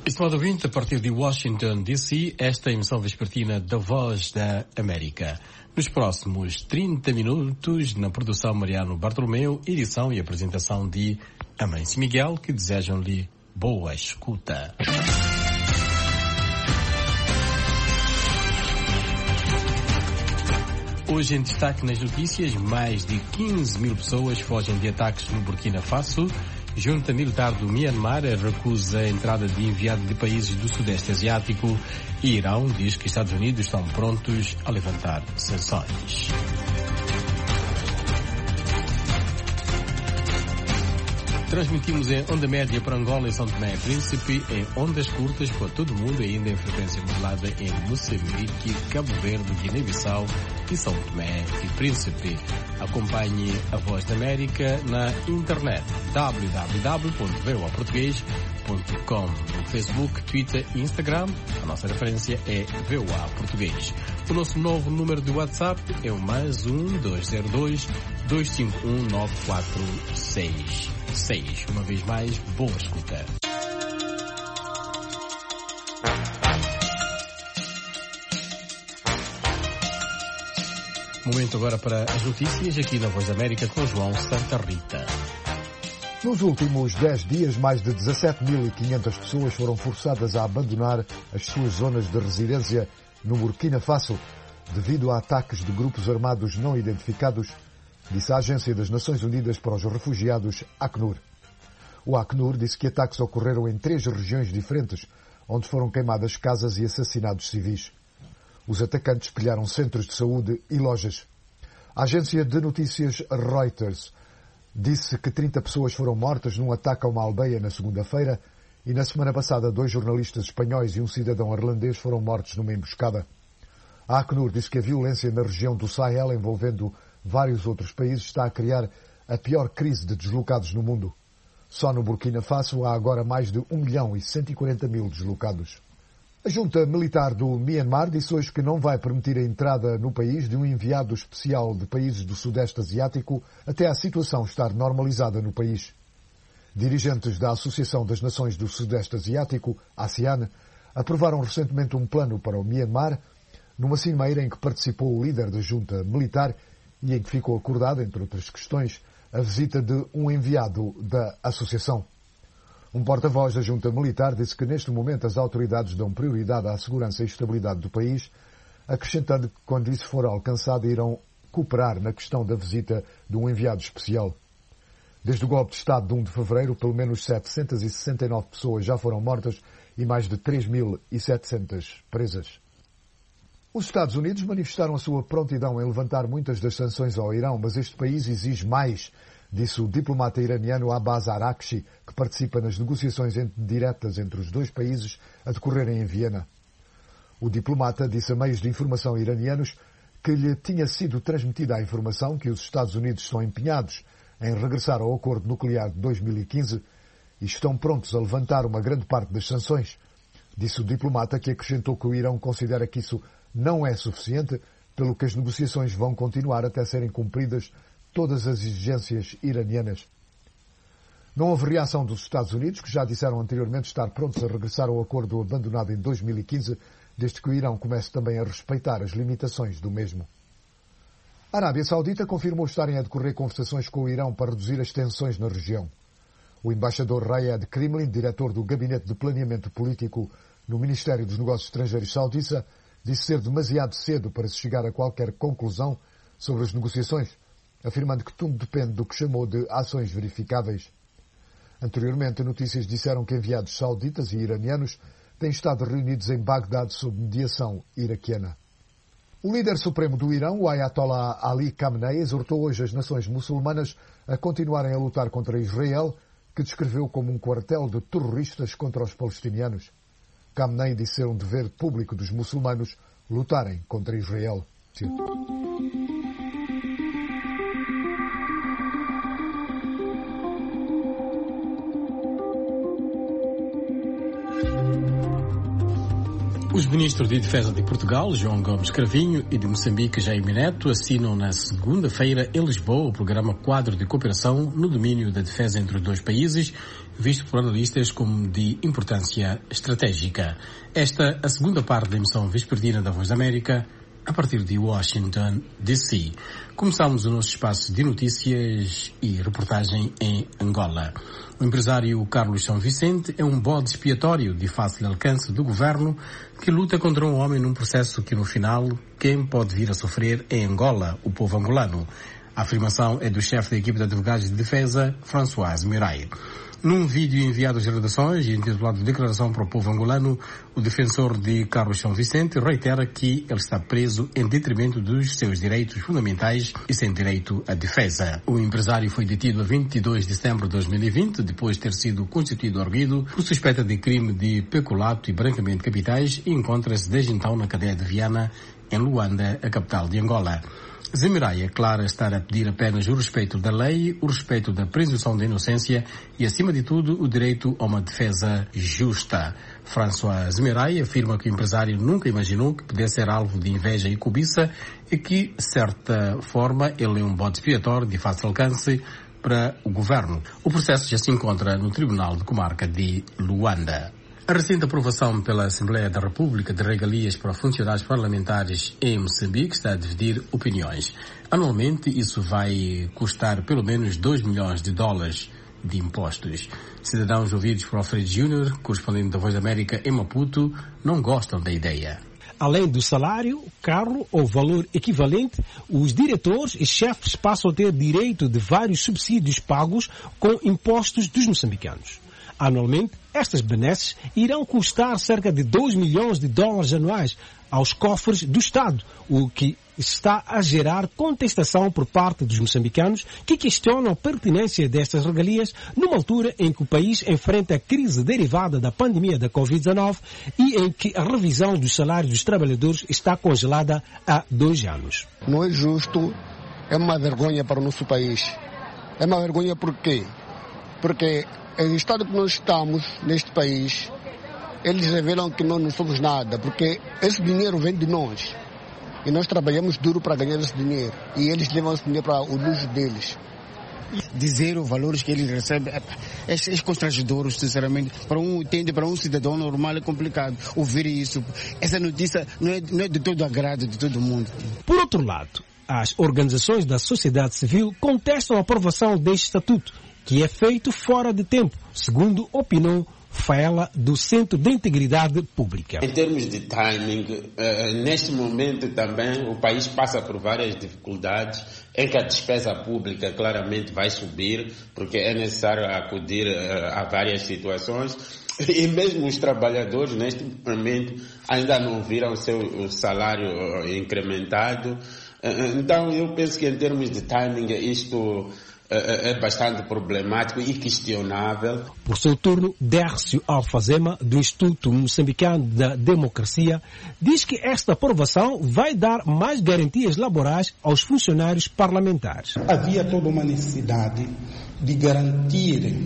Estimado ouvinte, a partir de Washington, D.C., esta é a emissão vespertina da Voz da América. Nos próximos 30 minutos, na produção Mariano Bartolomeu, edição e apresentação de Amâncio Miguel, que desejam-lhe boa escuta. Hoje em destaque nas notícias, mais de 15 mil pessoas fogem de ataques no Burkina Faso. Junta militar do Myanmar recusa a entrada de enviado de países do Sudeste Asiático e Irão diz que Estados Unidos estão prontos a levantar sanções. Transmitimos em onda média para Angola e São Tomé e Príncipe, em ondas curtas para todo o mundo e ainda em frequência modulada em Moçambique, Cabo Verde, Guiné-Bissau e São Tomé e Príncipe. Acompanhe a Voz da América na internet www.voaportugues.com, no Facebook, Twitter e Instagram. A nossa referência é VOA Português. O nosso novo número de WhatsApp é o +1 202 251 9466. Uma vez mais, boa escuta. Momento agora para as notícias aqui na Voz da América com João Santa Rita. Nos últimos 10 dias, mais de 17.500 pessoas foram forçadas a abandonar as suas zonas de residência no Burkina Faso devido a ataques de grupos armados não identificados, disse a Agência das Nações Unidas para os Refugiados, ACNUR. O ACNUR disse que ataques ocorreram em 3 regiões diferentes, onde foram queimadas casas e assassinados civis. Os atacantes pilharam centros de saúde e lojas. A agência de notícias Reuters disse que 30 pessoas foram mortas num ataque a uma aldeia na segunda-feira e na semana passada 2 jornalistas espanhóis e um cidadão irlandês foram mortos numa emboscada. A ACNUR disse que a violência na região do Sahel, envolvendo vários outros países, está a criar a pior crise de deslocados no mundo. Só no Burkina Faso há agora mais de 1.140.000 deslocados. A junta militar do Myanmar disse hoje que não vai permitir a entrada no país de um enviado especial de países do Sudeste Asiático até a situação estar normalizada no país. Dirigentes da Associação das Nações do Sudeste Asiático, ASEAN, aprovaram recentemente um plano para o Myanmar, numa cimeira em que participou o líder da junta militar e em que ficou acordada, entre outras questões, a visita de um enviado da associação. Um porta-voz da junta militar disse que neste momento as autoridades dão prioridade à segurança e estabilidade do país, acrescentando que quando isso for alcançado irão cooperar na questão da visita de um enviado especial. Desde o golpe de Estado de 1 de fevereiro, pelo menos 769 pessoas já foram mortas e mais de 3.700 presas. Os Estados Unidos manifestaram a sua prontidão em levantar muitas das sanções ao Irão, mas este país exige mais, disse o diplomata iraniano Abbas Araghchi, que participa nas negociações diretas entre os dois países a decorrerem em Viena. O diplomata disse a meios de informação iranianos que lhe tinha sido transmitida a informação que os Estados Unidos estão empenhados em regressar ao acordo nuclear de 2015 e estão prontos a levantar uma grande parte das sanções. Disse o diplomata, que acrescentou que o Irão considera que isso não é suficiente, pelo que as negociações vão continuar até serem cumpridas todas as exigências iranianas. Não houve reação dos Estados Unidos, que já disseram anteriormente estar prontos a regressar ao acordo abandonado em 2015, desde que o Irão comece também a respeitar as limitações do mesmo. A Arábia Saudita confirmou estarem a decorrer conversações com o Irão para reduzir as tensões na região. O embaixador Rayed Kremlin, diretor do Gabinete de Planeamento Político no Ministério dos Negócios Estrangeiros saudita, disse ser demasiado cedo para se chegar a qualquer conclusão sobre as negociações, afirmando que tudo depende do que chamou de ações verificáveis. Anteriormente, notícias disseram que enviados sauditas e iranianos têm estado reunidos em Bagdade sob mediação iraquiana. O líder supremo do Irão, o Ayatollah Ali Khamenei, exortou hoje as nações muçulmanas a continuarem a lutar contra Israel, que descreveu como um quartel de terroristas contra os palestinianos. Khamenei disse ser um dever público dos muçulmanos lutarem contra Israel. Os ministros de Defesa de Portugal, João Gomes Cravinho, e de Moçambique, Jaime Neto, assinam na segunda-feira em Lisboa o programa Quadro de Cooperação no domínio da defesa entre os dois países, visto por analistas como de importância estratégica. Esta a segunda parte da emissão vespertina da Voz da América, a partir de Washington, D.C. Começamos o nosso espaço de notícias e reportagem em Angola. O empresário Carlos São Vicente é um bode expiatório de fácil alcance do governo que luta contra um homem num processo que, no final, quem pode vir a sofrer é Angola, o povo angolano. A afirmação é do chefe da equipe de advogados de defesa, François Mirail. Num vídeo enviado às redações e intitulado Declaração para o Povo Angolano, o defensor de Carlos São Vicente reitera que ele está preso em detrimento dos seus direitos fundamentais e sem direito à defesa. O empresário foi detido a 22 de setembro de 2020, depois de ter sido constituído arguido por suspeita de crime de peculato e branqueamento de capitais e encontra-se desde então na cadeia de Viana, em Luanda, a capital de Angola. Zemirai é clara estar a pedir apenas o respeito da lei, o respeito da presunção de inocência e, acima de tudo, o direito a uma defesa justa. François Zemirai afirma que o empresário nunca imaginou que pudesse ser alvo de inveja e cobiça e que, de certa forma, ele é um bode expiatório de fácil alcance para o governo. O processo já se encontra no Tribunal de Comarca de Luanda. A recente aprovação pela Assembleia da República de regalias para funcionários parlamentares em Moçambique está a dividir opiniões. Anualmente, isso vai custar pelo menos $2 milhões de impostos. Cidadãos ouvidos por Alfredo Júnior, correspondente da Voz da América em Maputo, não gostam da ideia. Além do salário, carro ou valor equivalente, os diretores e chefes passam a ter direito de vários subsídios pagos com impostos dos moçambicanos. Anualmente, estas benesses irão custar cerca de $2 milhões anuais aos cofres do Estado, o que está a gerar contestação por parte dos moçambicanos que questionam a pertinência destas regalias numa altura em que o país enfrenta a crise derivada da pandemia da Covid-19 e em que a revisão dos salários dos trabalhadores está congelada há 2 anos. Não é justo, é uma vergonha para o nosso país. É uma vergonha por quê? Porque o estado que nós estamos neste país, eles revelam que nós não somos nada, porque esse dinheiro vem de nós. E nós trabalhamos duro para ganhar esse dinheiro. E eles levam esse dinheiro para o luxo deles. Dizer os valores que eles recebem é constrangedor, sinceramente. Para um cidadão normal é complicado ouvir isso. Essa notícia não é de todo agrado de todo mundo. Por outro lado, as organizações da sociedade civil contestam a aprovação deste estatuto, que é feito fora de tempo, segundo opinou Faela, do Centro de Integridade Pública. Em termos de timing, neste momento também o país passa por várias dificuldades em que a despesa pública claramente vai subir, porque é necessário acudir a várias situações. E mesmo os trabalhadores, neste momento, ainda não viram o seu salário incrementado. Então, eu penso que em termos de timing, isto é bastante problemático e questionável. Por seu turno, Dércio Alfazema, do Instituto Moçambicano da Democracia, diz que esta aprovação vai dar mais garantias laborais aos funcionários parlamentares. Havia toda uma necessidade de garantir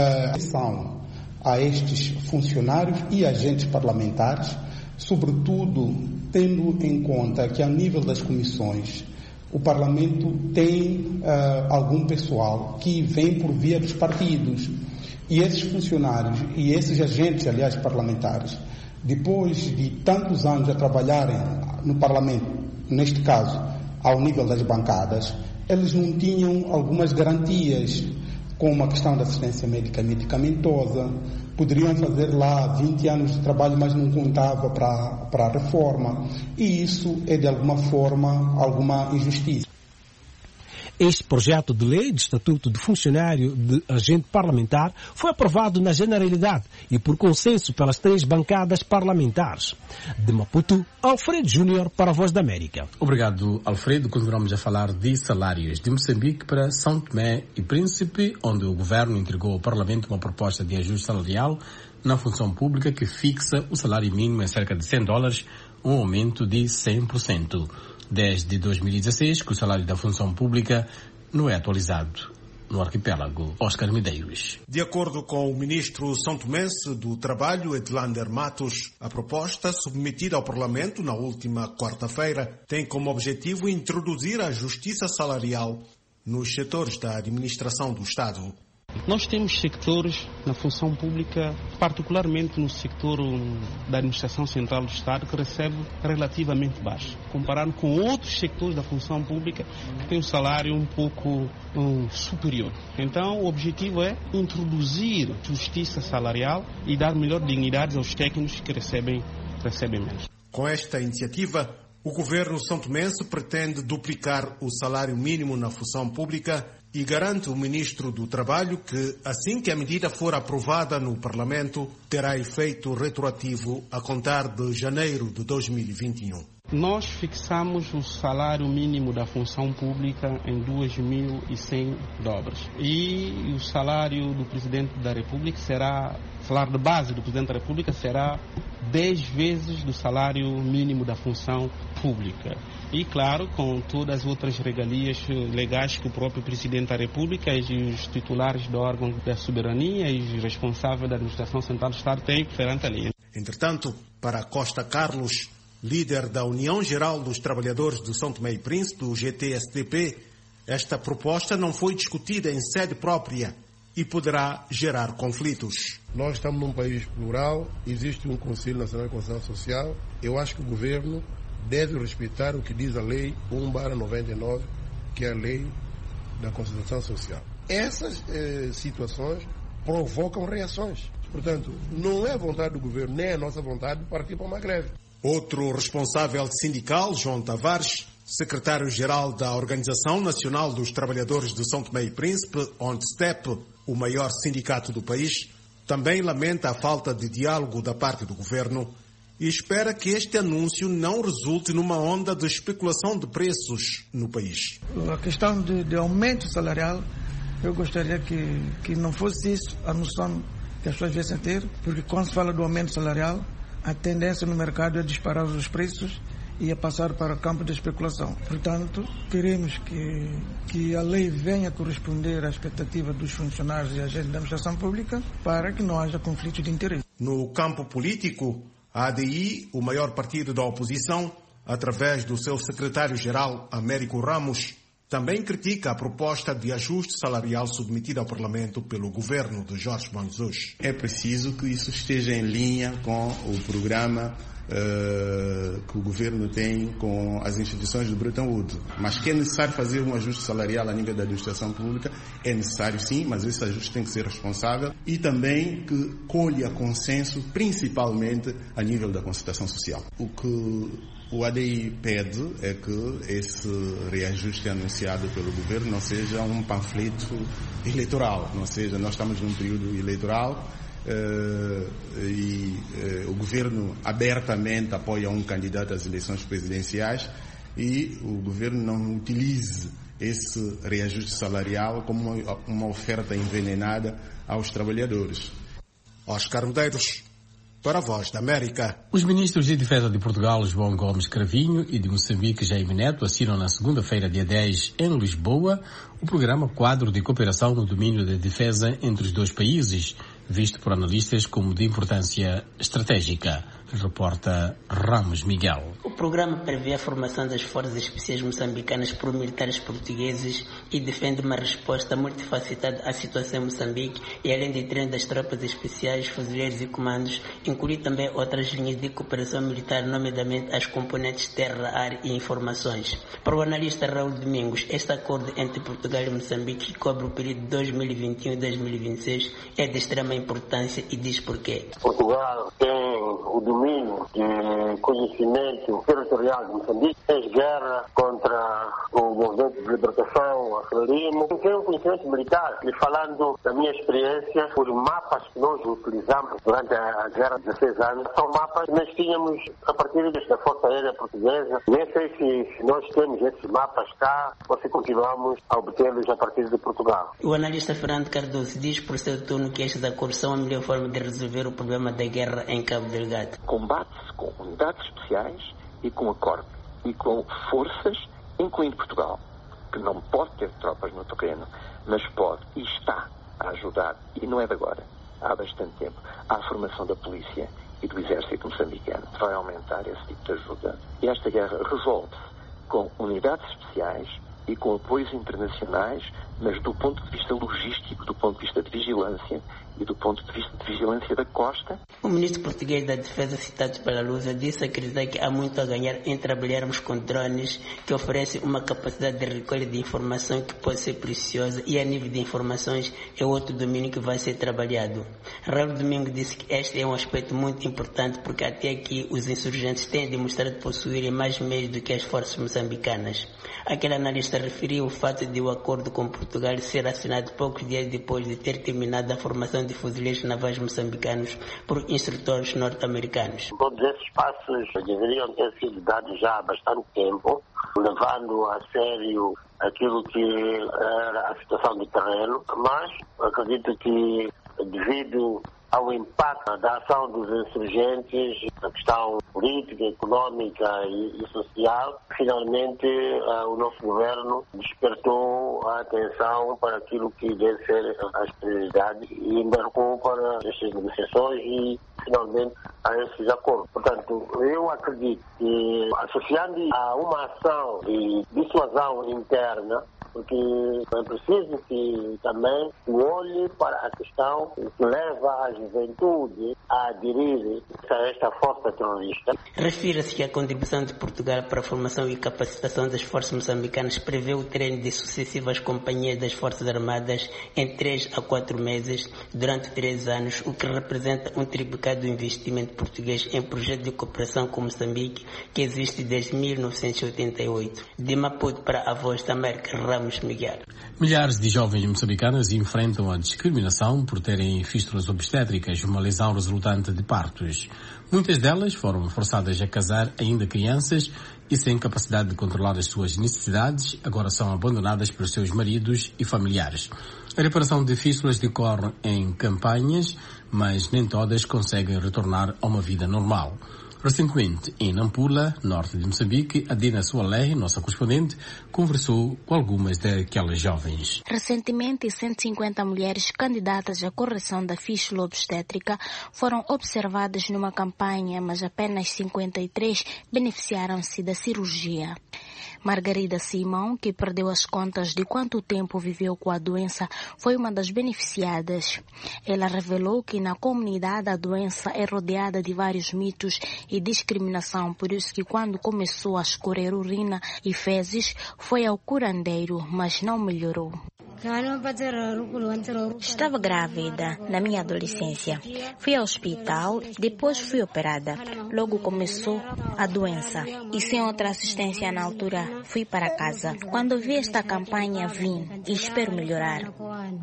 atenção a estes funcionários e agentes parlamentares, sobretudo tendo em conta que, a nível das comissões, o Parlamento tem algum pessoal que vem por via dos partidos. E esses funcionários e esses agentes, aliás, parlamentares, depois de tantos anos a trabalharem no Parlamento, neste caso, ao nível das bancadas, eles não tinham algumas garantias, como a questão da assistência médica medicamentosa. Poderiam fazer lá 20 anos de trabalho, mas não contava para a reforma. E isso é, de alguma forma, alguma injustiça. Este projeto de lei de Estatuto de Funcionário de Agente Parlamentar foi aprovado na generalidade e por consenso pelas 3 bancadas parlamentares. De Maputo, Alfredo Júnior para a Voz da América. Obrigado, Alfredo. Continuamos a falar de salários de Moçambique para São Tomé e Príncipe, onde o governo entregou ao Parlamento uma proposta de ajuste salarial na função pública que fixa o salário mínimo em cerca de $100, um aumento de 100%. Desde 2016 que o salário da função pública não é atualizado. no arquipélago. Oscar Medeiros. De acordo com o ministro são-tomense do Trabalho, Edlander Matos, a proposta submetida ao Parlamento na última quarta-feira tem como objetivo introduzir a justiça salarial nos setores da administração do Estado. Nós temos sectores na função pública, particularmente no setor da administração central do Estado, que recebe relativamente baixo, comparado com outros setores da função pública que têm um salário um pouco superior. Então, o objetivo é introduzir justiça salarial e dar melhor dignidade aos técnicos que recebem menos. Com esta iniciativa, o governo são-tomense pretende duplicar o salário mínimo na função pública e garante o ministro do Trabalho que, assim que a medida for aprovada no Parlamento, terá efeito retroativo a contar de janeiro de 2021. Nós fixamos o salário mínimo da função pública em 2.100 dólares. E o salário do Presidente da República o salário de base do Presidente da República será 10 vezes do salário mínimo da função pública. E, claro, com todas as outras regalias legais que o próprio Presidente da República e os titulares do órgão da soberania e os responsáveis da administração central do Estado têm perante a lei. Entretanto, para Costa Carlos, líder da União Geral dos Trabalhadores de São Tomé e Príncipe, o GTSTP, esta proposta não foi discutida em sede própria e poderá gerar conflitos. Nós estamos num país plural, existe um Conselho Nacional de Concertação Social. Eu acho que o governo deve respeitar o que diz a Lei 1/99, que é a Lei da Concertação Social. Essas situações provocam reações. Portanto, não é vontade do governo, nem é nossa vontade de partir para uma greve. Outro responsável sindical, João Tavares, secretário-geral da Organização Nacional dos Trabalhadores de São Tomé e Príncipe, ONTSTEP, o maior sindicato do país, também lamenta a falta de diálogo da parte do governo e espera que este anúncio não resulte numa onda de especulação de preços no país. A questão de aumento salarial, eu gostaria que não fosse isso a noção que as pessoas devem ter, porque quando se fala do aumento salarial, a tendência no mercado é disparar os preços e a passar para o campo da especulação. Portanto, queremos que a lei venha corresponder à expectativa dos funcionários e agentes da administração pública para que não haja conflito de interesse. No campo político, a ADI, o maior partido da oposição, através do seu secretário-geral, Américo Ramos, também critica a proposta de ajuste salarial submetida ao Parlamento pelo governo de Jorge Manzouche. É preciso que isso esteja em linha com o programa que o governo tem com as instituições do Bretton Woods. Mas que é necessário fazer um ajuste salarial a nível da administração pública, é necessário sim, mas esse ajuste tem que ser responsável e também que colha consenso, principalmente a nível da concertação social. O que o ADI pede é que esse reajuste anunciado pelo governo não seja um panfleto eleitoral, não seja, nós estamos num período eleitoral e o governo abertamente apoia um candidato às eleições presidenciais e o governo não utilize esse reajuste salarial como uma oferta envenenada aos trabalhadores. Oscar Medeiros, para a Voz da América. Os ministros de Defesa de Portugal, João Gomes Cravinho, e de Moçambique, Jaime Neto, assinam na segunda-feira, dia 10, em Lisboa, o programa Quadro de Cooperação no Domínio da Defesa entre os dois países, visto por analistas como de importância estratégica. Reporta Ramos Miguel. O programa prevê a formação das forças especiais moçambicanas por militares portugueses e defende uma resposta multifacetada à situação em Moçambique e, além de treino das tropas especiais, fuzileiros e comandos, inclui também outras linhas de cooperação militar, nomeadamente as componentes terra, ar e informações. Para o analista Raul Domingos, este acordo entre Portugal e Moçambique, que cobre o período 2021 e 2026, é de extrema importância e diz porquê. Portugal tem o domínio de conhecimento territorial de Moçambique, fez guerra contra o movimento de libertação africano, tem um conhecimento militar. E falando da minha experiência, os mapas que nós utilizamos durante a guerra de 16 anos são mapas que nós tínhamos a partir da Força Aérea Portuguesa. Nem sei se nós temos esses mapas cá ou se continuamos a obtê-los a partir de Portugal. O analista Fernando Cardoso diz por seu turno que estes acordos são a melhor forma de resolver o problema da guerra em Cabo Delgado. Combate-se com unidades especiais e com acordo e com forças, incluindo Portugal, que não pode ter tropas no terreno, mas pode e está a ajudar, e não é de agora, há bastante tempo, à formação da polícia e do exército moçambicano. Vai aumentar esse tipo de ajuda. E esta guerra resolve-se com unidades especiais e com apoios internacionais, mas do ponto de vista logístico, do ponto de vista de vigilância e do ponto de vista de vigilância da costa. O ministro português da Defesa, citado pela Lusa, disse acreditar que há muito a ganhar em trabalharmos com drones que oferecem uma capacidade de recolha de informação que pode ser preciosa, e a nível de informações é outro domínio que vai ser trabalhado. Raul Domingo disse que este é um aspecto muito importante porque até aqui os insurgentes têm demonstrado possuírem mais meios do que as forças moçambicanas. Aquele analista referiu o fato de o acordo com Portugal ser assinado poucos dias depois de ter terminado a formação de fuzileiros navais moçambicanos por instrutores norte-americanos. Todos esses passos deveriam ter sido dados já há bastante tempo, levando a sério aquilo que era a situação do terreno, mas acredito que devido ao impacto da ação dos insurgentes, a questão política, económica e social, finalmente o nosso governo despertou a atenção para aquilo que deve ser as prioridades e embarcou para estas negociações e finalmente a esses acordos. Portanto, eu acredito que, associando a uma ação de dissuasão interna, porque é preciso que também se olhe para a questão que leva a juventude a aderir a esta força terrorista. Refira-se que a contribuição de Portugal para a formação e capacitação das forças moçambicanas prevê o treino de sucessivas companhias das Forças Armadas em 3 a 4 meses durante 3 anos, o que representa um triplicado do investimento português em projeto de cooperação com Moçambique que existe desde 1988. De Maputo para a Voz da América, Miguel. Milhares de jovens moçambicanas enfrentam a discriminação por terem fístulas obstétricas, uma lesão resultante de partos. Muitas delas foram forçadas a casar ainda crianças e sem capacidade de controlar as suas necessidades, agora são abandonadas pelos seus maridos e familiares. A reparação de fístulas decorre em campanhas, mas nem todas conseguem retornar a uma vida normal. Recentemente, em Nampula, norte de Moçambique, a Dina Sualé, nossa correspondente, conversou com algumas daquelas jovens. Recentemente, 150 mulheres candidatas à correção da fístula obstétrica foram observadas numa campanha, mas apenas 53 beneficiaram-se da cirurgia. Margarida Simão, que perdeu as contas de quanto tempo viveu com a doença, foi uma das beneficiadas. Ela revelou que na comunidade a doença é rodeada de vários mitos e discriminação, por isso que quando começou a escorrer urina e fezes, foi ao curandeiro, mas não melhorou. Estava grávida na minha adolescência. Fui ao hospital, depois fui operada. Logo começou a doença. E sem outra assistência na altura, fui para casa. Quando vi esta campanha, vim e espero melhorar.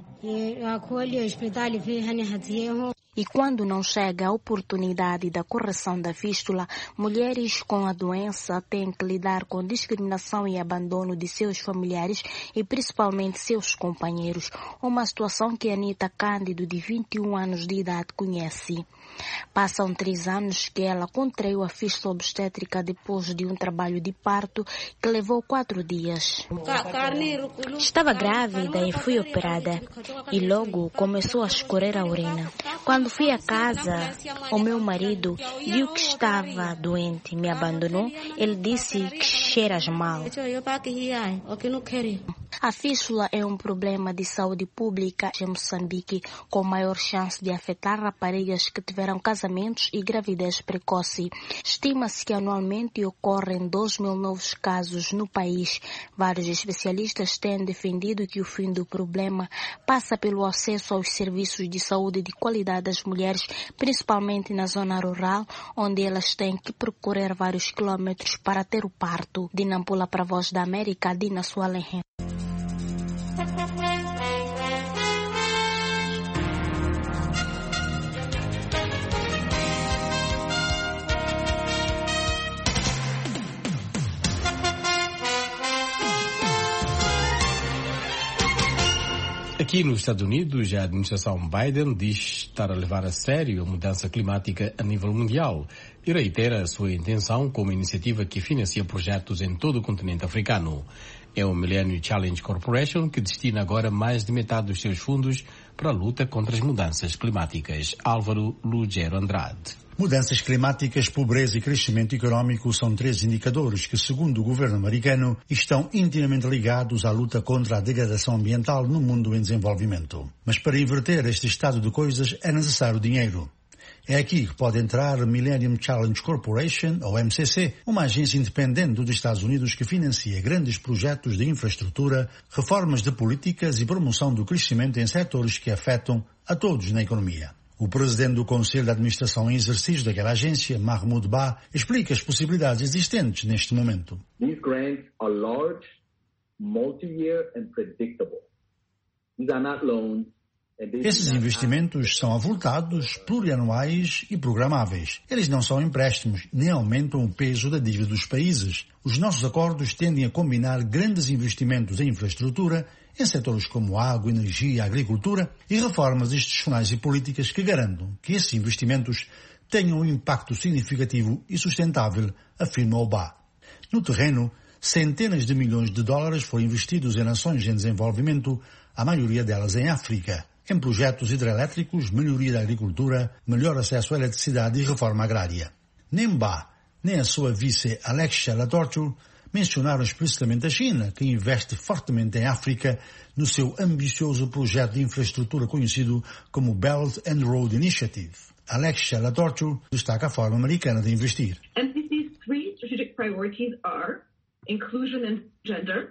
E quando não chega a oportunidade da correção da fístula, mulheres com a doença têm que lidar com discriminação e abandono de seus familiares e principalmente seus companheiros. Uma situação que Anita Cândido, de 21 anos de idade, conhece. Passam 3 anos que ela contraiu a fístula obstétrica depois de um trabalho de parto que levou 4 dias. Estava grávida e fui operada e logo começou a escorrer a urina. Quando fui a casa, o meu marido viu que estava doente, me abandonou. Ele disse que cheiras mal. A fístula é um problema de saúde pública em Moçambique, com maior chance de afetar raparigas que tiveram casamentos e gravidez precoce. Estima-se que anualmente ocorrem 2.000 novos casos no país. Vários especialistas têm defendido que o fim do problema passa pelo acesso aos serviços de saúde de qualidade das mulheres, principalmente na zona rural, onde elas têm que percorrer vários quilômetros para ter o parto. De Nampula para a Voz da América, Dina Sualé. Aqui nos Estados Unidos, a administração Biden diz estar a levar a sério a mudança climática a nível mundial e reitera a sua intenção como iniciativa que financia projetos em todo o continente africano. é o Millennium Challenge Corporation, que destina agora mais de metade dos seus fundos para a luta contra as mudanças climáticas. Álvaro Lugero Andrade. Mudanças climáticas, pobreza e crescimento econômico são 3 indicadores que, segundo o governo americano, estão intimamente ligados à luta contra a degradação ambiental no mundo em desenvolvimento. Mas para inverter este estado de coisas é necessário dinheiro. É aqui que pode entrar a Millennium Challenge Corporation, ou MCC, uma agência independente dos Estados Unidos que financia grandes projetos de infraestrutura, reformas de políticas e promoção do crescimento em setores que afetam a todos na economia. O presidente do Conselho de Administração em exercício daquela agência, Mahmoud Ba, explica as possibilidades existentes neste momento. These grants are large, multi-year and predictable. These are not loans. Esses investimentos são avultados, plurianuais e programáveis. Eles não são empréstimos, nem aumentam o peso da dívida dos países. Os nossos acordos tendem a combinar grandes investimentos em infraestrutura, em setores como água, energia, agricultura e reformas institucionais e políticas que garantam que esses investimentos tenham um impacto significativo e sustentável, afirma o BA. No terreno, centenas de milhões de dólares foram investidos em nações em desenvolvimento, a maioria delas em África, em projetos hidrelétricos, melhoria da agricultura, melhor acesso à eletricidade e reforma agrária. Nem BA, nem a sua vice Alexia Latortu mencionaram explicitamente a China, que investe fortemente em África no seu ambicioso projeto de infraestrutura conhecido como Belt and Road Initiative. Alexia Latortu destaca a forma americana de investir. MCC's 3 strategic priorities are inclusion and gender,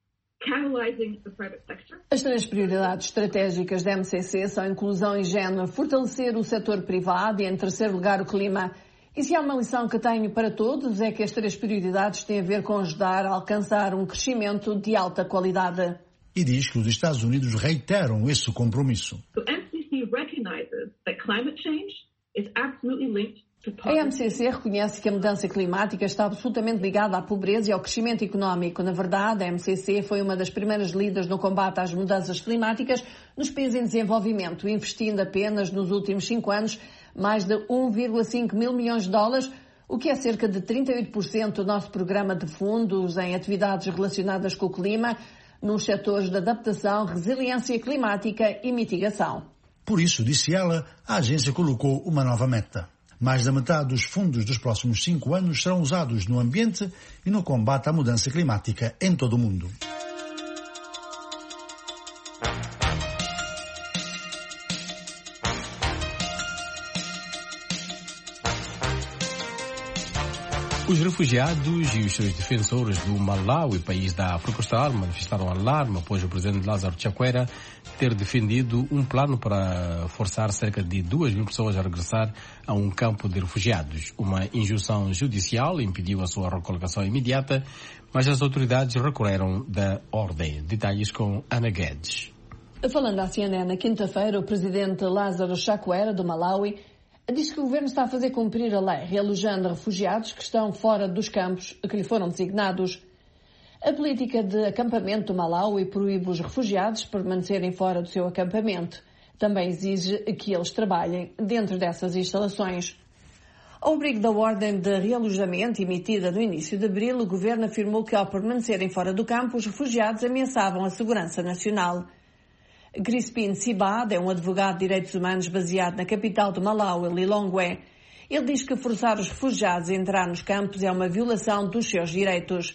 catalyzing the private sector. As 3 prioridades estratégicas da MCC são inclusão e género, fortalecer o setor privado e, em terceiro lugar, o clima. E se há uma lição que tenho para todos é que as 3 prioridades têm a ver com ajudar a alcançar um crescimento de alta qualidade. E diz que os Estados Unidos reiteram esse compromisso. So MCC recognizes that climate change is absolutely linked to A poverty. MCC reconhece que a mudança climática está absolutamente ligada à pobreza e ao crescimento económico. Na verdade, a MCC foi uma das primeiras líderes no combate às mudanças climáticas nos países em desenvolvimento, investindo apenas nos últimos 5 anos mais de 1,5 mil milhões de dólares, o que é cerca de 38% do nosso programa de fundos em atividades relacionadas com o clima, nos setores de adaptação, resiliência climática e mitigação. Por isso, disse ela, a agência colocou uma nova meta. Mais da metade dos fundos dos próximos 5 anos serão usados no ambiente e no combate à mudança climática em todo o mundo. Os refugiados e os seus defensores do Malawi, país da África Austral, manifestaram alarme após o presidente Lázaro Chakwera ter defendido um plano para forçar cerca de 2.000 pessoas a regressar a um campo de refugiados. Uma injunção judicial impediu a sua recolocação imediata, mas as autoridades recorreram da ordem. Detalhes com Ana Guedes. Falando à CNN na quinta-feira, o presidente Lázaro Chakwera, do Malawi, diz que o governo está a fazer cumprir a lei, realojando refugiados que estão fora dos campos que lhe foram designados. A política de acampamento do Malawi proíbe os refugiados permanecerem fora do seu acampamento. Também exige que eles trabalhem dentro dessas instalações. Ao abrigo da ordem de realojamento emitida no início de abril, o governo afirmou que, ao permanecerem fora do campo, os refugiados ameaçavam a segurança nacional. Crispin Sibad é um advogado de direitos humanos baseado na capital do Malawi, Lilongwe. Ele diz que forçar os refugiados a entrar nos campos é uma violação dos seus direitos.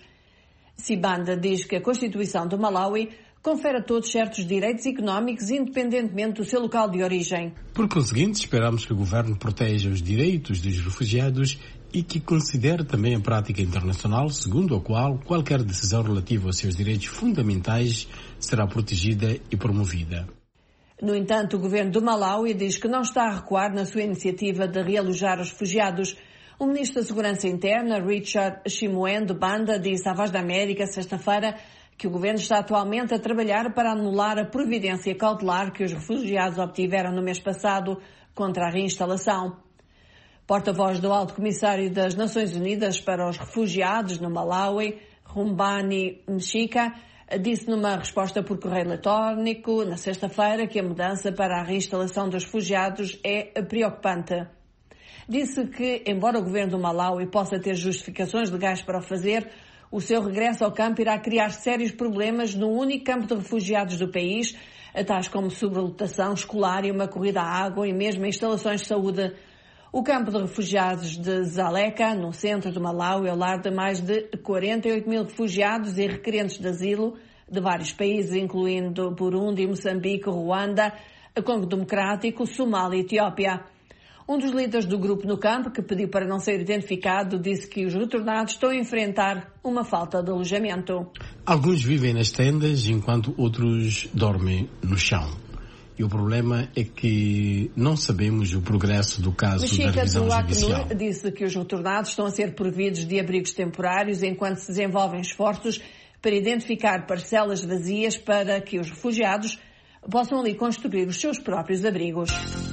Sibanda diz que a Constituição do Malawi confere a todos certos direitos económicos independentemente do seu local de origem. Por conseguinte, esperamos que o governo proteja os direitos dos refugiados e que considere também a prática internacional segundo a qual qualquer decisão relativa aos seus direitos fundamentais será protegida e promovida. No entanto, o governo do Malawi diz que não está a recuar na sua iniciativa de realojar os refugiados. O ministro da Segurança Interna, Richard Chimoen, de Banda, disse à Voz da América sexta-feira que o governo está atualmente a trabalhar para anular a providência cautelar que os refugiados obtiveram no mês passado contra a reinstalação. Porta-voz do Alto Comissário das Nações Unidas para os Refugiados no Malawi, Rumbani Mshika, disse numa resposta por correio eletrónico na sexta-feira que a mudança para a reinstalação dos refugiados é preocupante. Disse que, embora o governo do Malawi possa ter justificações legais para o fazer, O seu regresso ao campo irá criar sérios problemas no único campo de refugiados do país, tais como sobrelotação escolar e uma corrida à água e mesmo instalações de saúde. O campo de refugiados de Dzaleka, no centro do Malawi, é o lar de mais de 48 mil refugiados e requerentes de asilo de vários países, incluindo Burundi, Moçambique, Ruanda, Congo Democrático, Somália e Etiópia. Um dos líderes do grupo no campo, que pediu para não ser identificado, disse que os retornados estão a enfrentar uma falta de alojamento. Alguns vivem nas tendas, enquanto outros dormem no chão. E o problema é que não sabemos o progresso do caso da revisão judicial. Disse que os retornados estão a ser providos de abrigos temporários enquanto se desenvolvem esforços para identificar parcelas vazias para que os refugiados possam ali construir os seus próprios abrigos.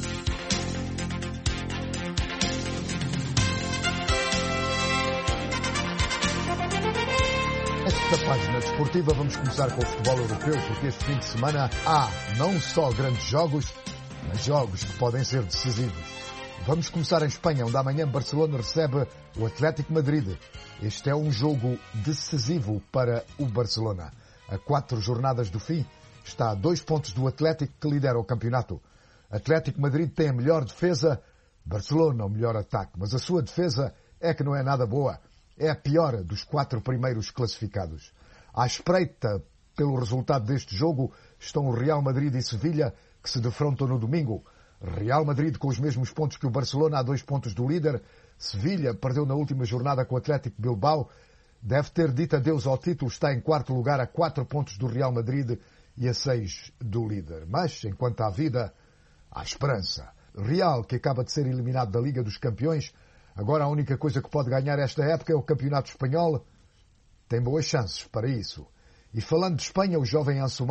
Esta página desportiva vamos começar com o futebol europeu, porque este fim de semana há não só grandes jogos, mas jogos que podem ser decisivos. Vamos começar em Espanha, onde amanhã Barcelona recebe o Atlético Madrid. Este é um jogo decisivo para o Barcelona. A 4 jornadas do fim, está a 2 pontos do Atlético, que lidera o campeonato. Atlético Madrid tem a melhor defesa, Barcelona o melhor ataque, mas a sua defesa é que não é nada boa. É a pior dos 4 primeiros classificados. À espreita pelo resultado deste jogo estão o Real Madrid e Sevilha, que se defrontam no domingo. Real Madrid com os mesmos pontos que o Barcelona, a 2 pontos do líder. Sevilha perdeu na última jornada com o Atlético Bilbao. Deve ter dito adeus ao título, está em 4º lugar, a 4 pontos do Real Madrid e a 6 do líder. Mas, enquanto há vida, há esperança. Real, que acaba de ser eliminado da Liga dos Campeões, agora a única coisa que pode ganhar esta época é o Campeonato Espanhol. Tem boas chances para isso. E falando de Espanha, o jovem Ansu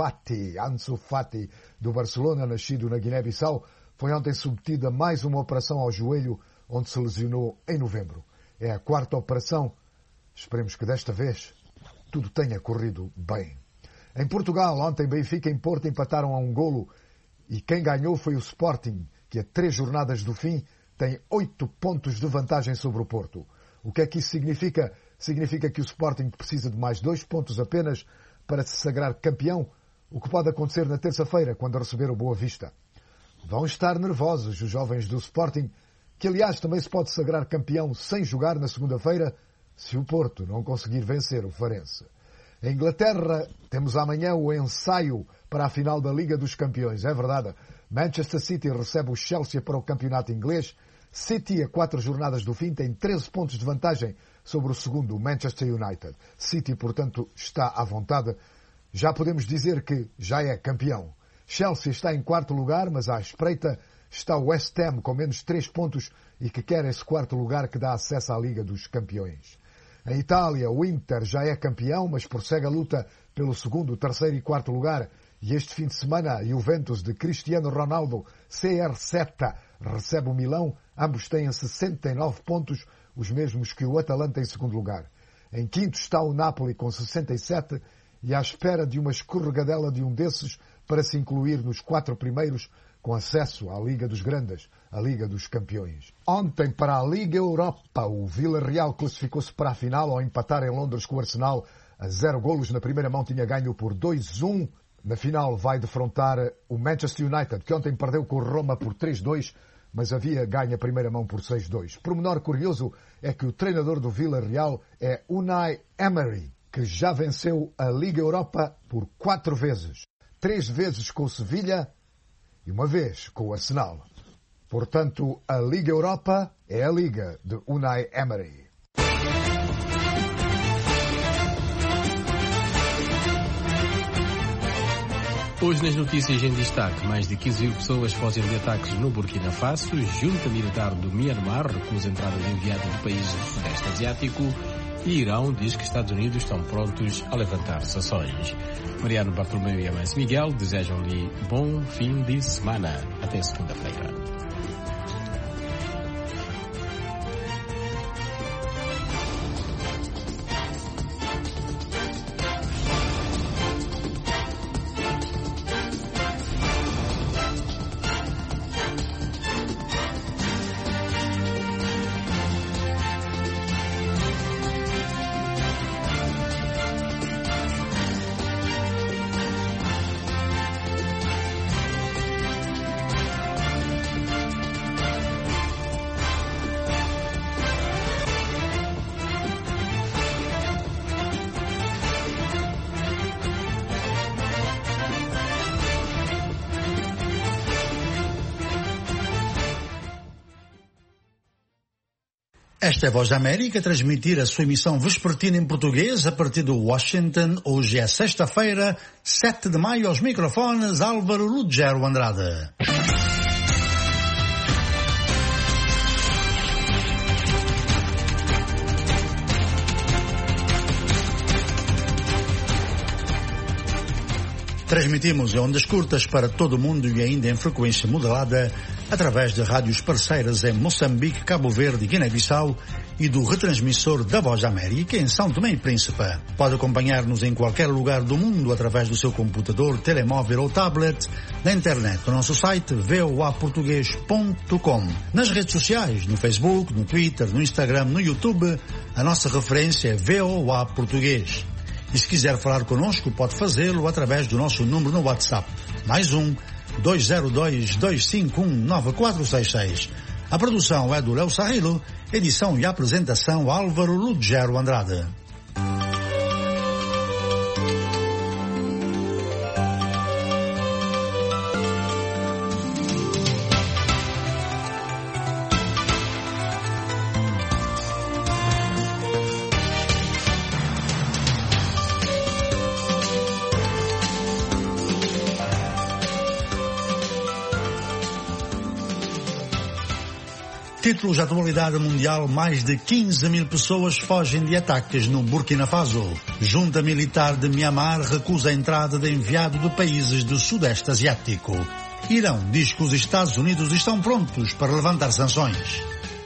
Fati, do Barcelona, nascido na Guiné-Bissau, foi ontem submetido a mais uma operação ao joelho, onde se lesionou em novembro. É a 4ª operação. Esperemos que desta vez tudo tenha corrido bem. Em Portugal, ontem Benfica e Porto empataram a 1 golo e quem ganhou foi o Sporting, que a 3 jornadas do fim tem 8 pontos de vantagem sobre o Porto. O que é que isso significa? Significa que o Sporting precisa de mais 2 pontos apenas para se sagrar campeão, o que pode acontecer na terça-feira, quando receber o Boa Vista. Vão estar nervosos os jovens do Sporting, que aliás também se pode sagrar campeão sem jogar na segunda-feira, se o Porto não conseguir vencer o Farense. Em Inglaterra, temos amanhã o ensaio para a final da Liga dos Campeões. É verdade, Manchester City recebe o Chelsea para o campeonato inglês. City, a 4 jornadas do fim, tem 13 pontos de vantagem sobre o segundo, o Manchester United. City, portanto, está à vontade. Já podemos dizer que já é campeão. Chelsea está em 4º lugar, mas à espreita está o West Ham com menos 3 pontos e que quer esse 4º lugar que dá acesso à Liga dos Campeões. Em Itália, o Inter já é campeão, mas prossegue a luta pelo 2º, 3º e 4º lugar. E este fim de semana, a Juventus de Cristiano Ronaldo, CR7, recebe o Milão. Ambos têm 69 pontos, os mesmos que o Atalanta em 2º lugar. Em 5º está o Napoli com 67 e à espera de uma escorregadela de um desses para se incluir nos 4 primeiros com acesso à Liga dos Grandes, a Liga dos Campeões. Ontem, para a Liga Europa, o Villarreal classificou-se para a final ao empatar em Londres com o Arsenal a 0 golos. Na primeira mão tinha ganho por 2-1. Na final vai defrontar o Manchester United, que ontem perdeu com o Roma por 3-2, mas havia ganho a primeira mão por 6-2. Pormenor curioso é que o treinador do Villarreal é Unai Emery, que já venceu a Liga Europa por 4 vezes. 3 vezes com o Sevilha e 1 vez com o Arsenal. Portanto, a Liga Europa é a Liga de Unai Emery. Hoje nas notícias em destaque, mais de 15 mil pessoas fogem de ataques no Burkina Faso, junta militar do Myanmar recusa a entrada de enviado do país do Sudeste Asiático e Irão diz que Estados Unidos estão prontos a levantar sanções. Mariano Bartolomeu e Amancio Miguel desejam-lhe bom fim de semana. Até segunda-feira. Esta é a Voz da América, a transmitir a sua emissão vespertina em português a partir de Washington. Hoje é sexta-feira, 7 de maio, aos microfones Álvaro Ruggiero Andrade. Transmitimos em ondas curtas para todo o mundo e ainda em frequência modulada através de rádios parceiras em Moçambique, Cabo Verde e Guiné-Bissau e do retransmissor da Voz da América em São Tomé e Príncipe. Pode acompanhar-nos em qualquer lugar do mundo através do seu computador, telemóvel ou tablet, na internet, no nosso site voaportugues.com. Nas redes sociais, no Facebook, no Twitter, no Instagram, no YouTube, a nossa referência é VOA Português. E se quiser falar connosco, pode fazê-lo através do nosso número no WhatsApp. Mais 202-251-9466. A produção é do Léo Sarrilo, edição e apresentação Álvaro Ruggiero Andrade. Títulos de atualidade mundial: mais de 15 mil pessoas fogem de ataques no Burkina Faso. Junta militar de Mianmar recusa a entrada de enviado de países do Sudeste Asiático. Irão diz que os Estados Unidos estão prontos para levantar sanções.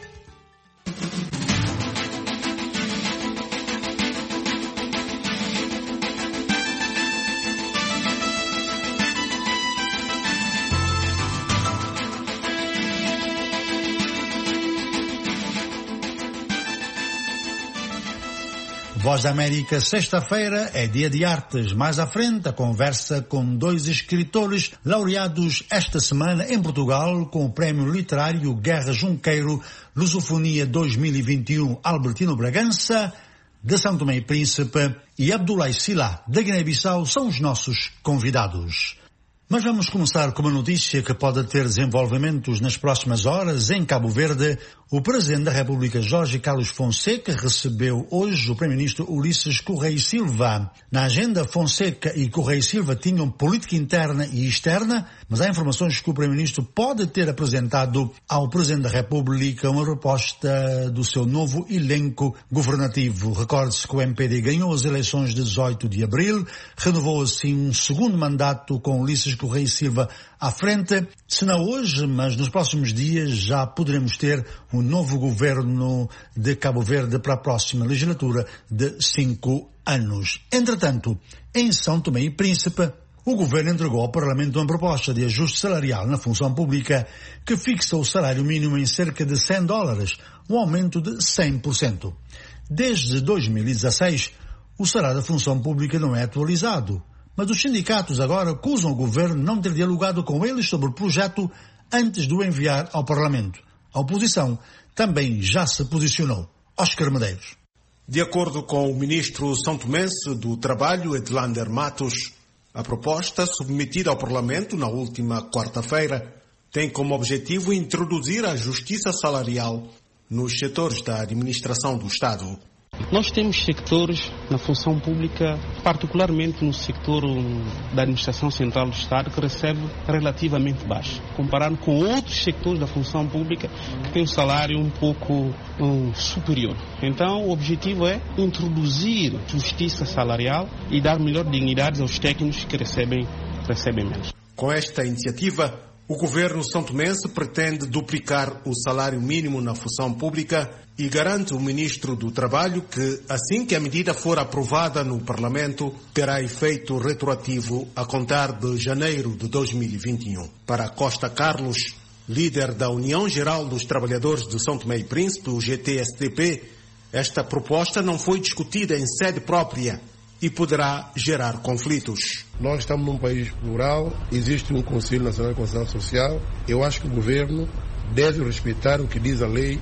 Voz da América, sexta-feira é dia de artes. Mais à frente, a conversa com dois escritores laureados esta semana em Portugal com o prémio literário Guerra Junqueiro, Lusofonia 2021, Albertino Bragança, de São Tomé e Príncipe, e Abdoulaye Sylla, da Guiné-Bissau, são os nossos convidados. Mas vamos começar com uma notícia que pode ter desenvolvimentos nas próximas horas. Em Cabo Verde, o Presidente da República, Jorge Carlos Fonseca, recebeu hoje o Primeiro-Ministro Ulisses Correia e Silva. Na agenda, Fonseca e Correia e Silva tinham política interna e externa, mas há informações que o Primeiro-Ministro pode ter apresentado ao Presidente da República uma proposta do seu novo elenco governativo. Recorde-se que o MPD ganhou as eleições de 18 de abril, renovou assim um segundo mandato com Ulisses Correia e Silva à frente. Se não hoje, mas nos próximos dias já poderemos ter um novo governo de Cabo Verde para a próxima legislatura de 5 anos. Entretanto, em São Tomé e Príncipe, o governo entregou ao Parlamento uma proposta de ajuste salarial na função pública que fixa o salário mínimo em cerca de $100, um aumento de 100%. Desde 2016, o salário da função pública não é atualizado, mas os sindicatos agora acusam o governo de não ter dialogado com eles sobre o projeto antes de o enviar ao Parlamento. A oposição também já se posicionou. Oscar Medeiros. De acordo com o ministro são-tomense do Trabalho, Edlander Matos, a proposta submetida ao Parlamento na última quarta-feira tem como objetivo introduzir a justiça salarial nos setores da administração do Estado. Nós temos sectores na função pública, particularmente no setor da administração central do Estado, que recebe relativamente baixo, comparado com outros setores da função pública que têm um salário um pouco superior. Então, o objetivo é introduzir justiça salarial e dar melhor dignidade aos técnicos que recebem menos. Com esta iniciativa, o governo são-tomense pretende duplicar o salário mínimo na função pública e garante o ministro do Trabalho que, assim que a medida for aprovada no Parlamento, terá efeito retroativo a contar de janeiro de 2021. Para Costa Carlos, líder da União Geral dos Trabalhadores de São Tomé e Príncipe, o GT-SDP, esta proposta não foi discutida em sede própria e poderá gerar conflitos. Nós estamos num país plural, existe um Conselho Nacional de Concertação Social. Eu acho que o governo deve respeitar o que diz a Lei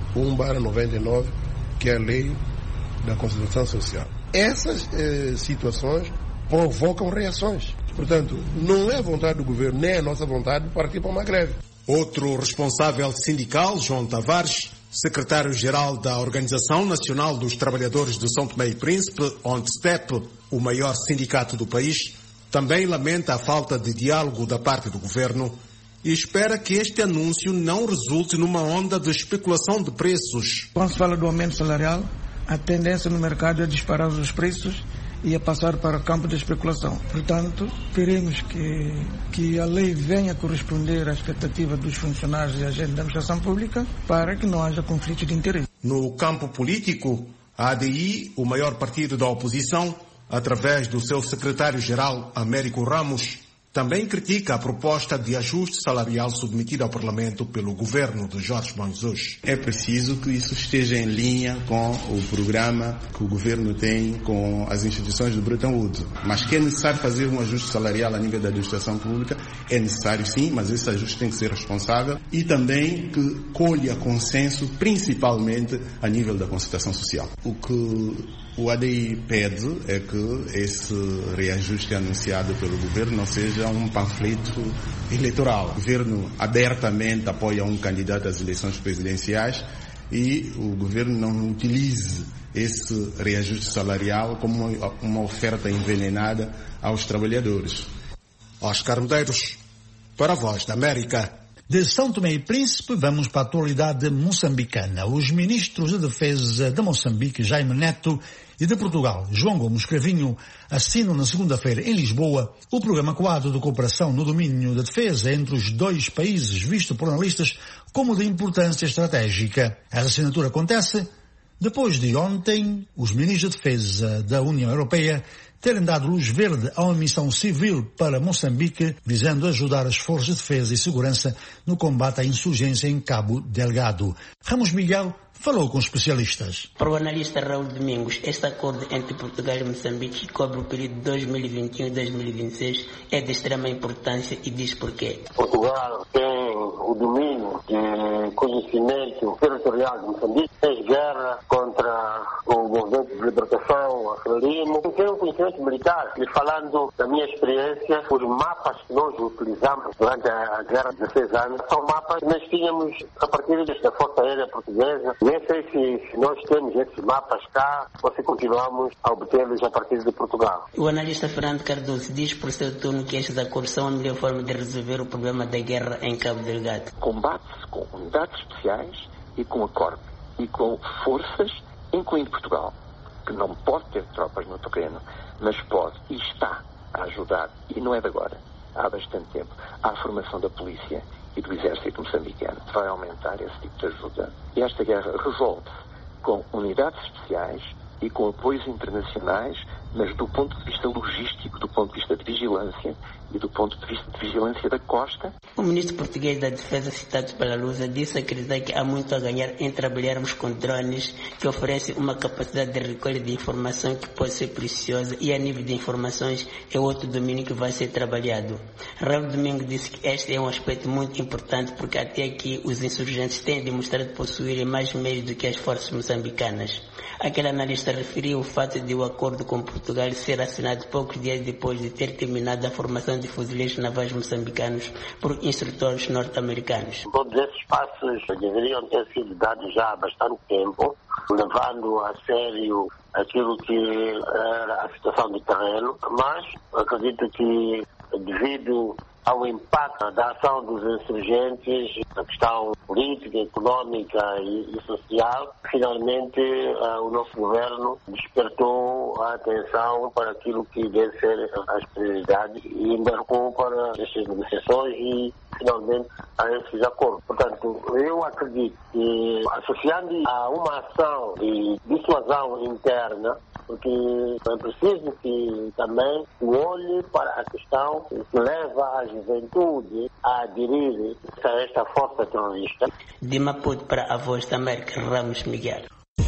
1/99, que é a Lei da Concertação Social. Essas situações provocam reações. Portanto, não é a vontade do governo, nem a nossa vontade de partir para uma greve. Outro responsável sindical, João Tavares, secretário-geral da Organização Nacional dos Trabalhadores de São Tomé e Príncipe, ONDSTEP, o maior sindicato do país, também lamenta a falta de diálogo da parte do governo e espera que este anúncio não resulte numa onda de especulação de preços. Quando se fala do aumento salarial, a tendência no mercado é disparar os preços e a passar para o campo da especulação. Portanto, queremos que a lei venha corresponder à expectativa dos funcionários e agentes da administração pública para que não haja conflito de interesse. No campo político, a ADI, o maior partido da oposição, através do seu secretário-geral Américo Ramos, também critica a proposta de ajuste salarial submetida ao Parlamento pelo governo de Jorge Manzouche. É preciso que isso esteja em linha com o programa que o governo tem com as instituições do Bretton Woods. Mas que é necessário fazer um ajuste salarial a nível da administração pública, é necessário sim, mas esse ajuste tem que ser responsável e também que colha consenso, principalmente a nível da concertação social. O que o ADI pede é que esse reajuste anunciado pelo governo não seja um panfleto eleitoral. O governo abertamente apoia um candidato às eleições presidenciais e o governo não utilize esse reajuste salarial como uma oferta envenenada aos trabalhadores. Oscar Medeiros, para a Voz da América. De São Tomé e Príncipe, vamos para a atualidade moçambicana. Os ministros de Defesa de Moçambique, Jaime Neto, e de Portugal, João Gomes Cravinho, assinam na segunda-feira em Lisboa o programa quadro de cooperação no domínio da defesa entre os dois países, visto por analistas como de importância estratégica. Essa assinatura acontece depois de ontem os ministros de Defesa da União Europeia terem dado luz verde a uma missão civil para Moçambique, visando ajudar as forças de defesa e segurança no combate à insurgência em Cabo Delgado. Ramos Miguel falou com especialistas. Para o analista Raul Domingos, este acordo entre Portugal e Moçambique, que cobre o período de 2021 e 2026, é de extrema importância e diz porquê. Portugal tem o domínio de conhecimento territorial de Moçambique, fez guerra contra o movimento de libertação africano, tem um conhecimento militar. E falando da minha experiência, os mapas que nós utilizamos durante a guerra de 16 anos são mapas que nós tínhamos a partir da Força Aérea Portuguesa. Nem sei se nós temos esses mapas cá ou se continuamos a obtê-los a partir de Portugal. O analista Fernando Cardoso diz por seu turno que estes acordos são a melhor forma de resolver o problema da guerra em Cabo Delgado. Combate-se com unidades especiais e com a Corp e com forças, incluindo Portugal, que não pode ter tropas no terreno, mas pode e está a ajudar, e não é de agora, há bastante tempo, à formação da polícia e do exército moçambicano. Vai aumentar esse tipo de ajuda. E esta guerra resolve-se com unidades especiais e com apoios internacionais, mas do ponto de vista logístico, do ponto de vista de vigilância e do ponto de vista de vigilância da costa. O ministro português da Defesa, citado pela Lusa, disse acreditar que há muito a ganhar em trabalharmos com drones que oferecem uma capacidade de recolha de informação que pode ser preciosa, e a nível de informações é outro domínio que vai ser trabalhado. Raul Domingo disse que este é um aspecto muito importante porque até aqui os insurgentes têm demonstrado possuírem mais meios do que as forças moçambicanas. Aquele analista referiu o fato de o acordo com Portugal ser assinado poucos dias depois de ter terminado a formação de fuzileiros navais moçambicanos por instrutores norte-americanos. Todos esses passos deveriam ter sido dados já há bastante tempo, levando a sério aquilo que era a situação do terreno, mas acredito que devido ao impacto da ação dos insurgentes, a questão política, económica e social, finalmente o nosso governo despertou a atenção para aquilo que deve ser as prioridades e embarcou para estas negociações e finalmente a esses acordos. Portanto, eu acredito que associando a uma ação de dissuasão interna, porque é preciso que também se olhe para a questão que leva a juventude a aderir a esta força terrorista. De Maputo para a Voz da América, Ramos Miguel.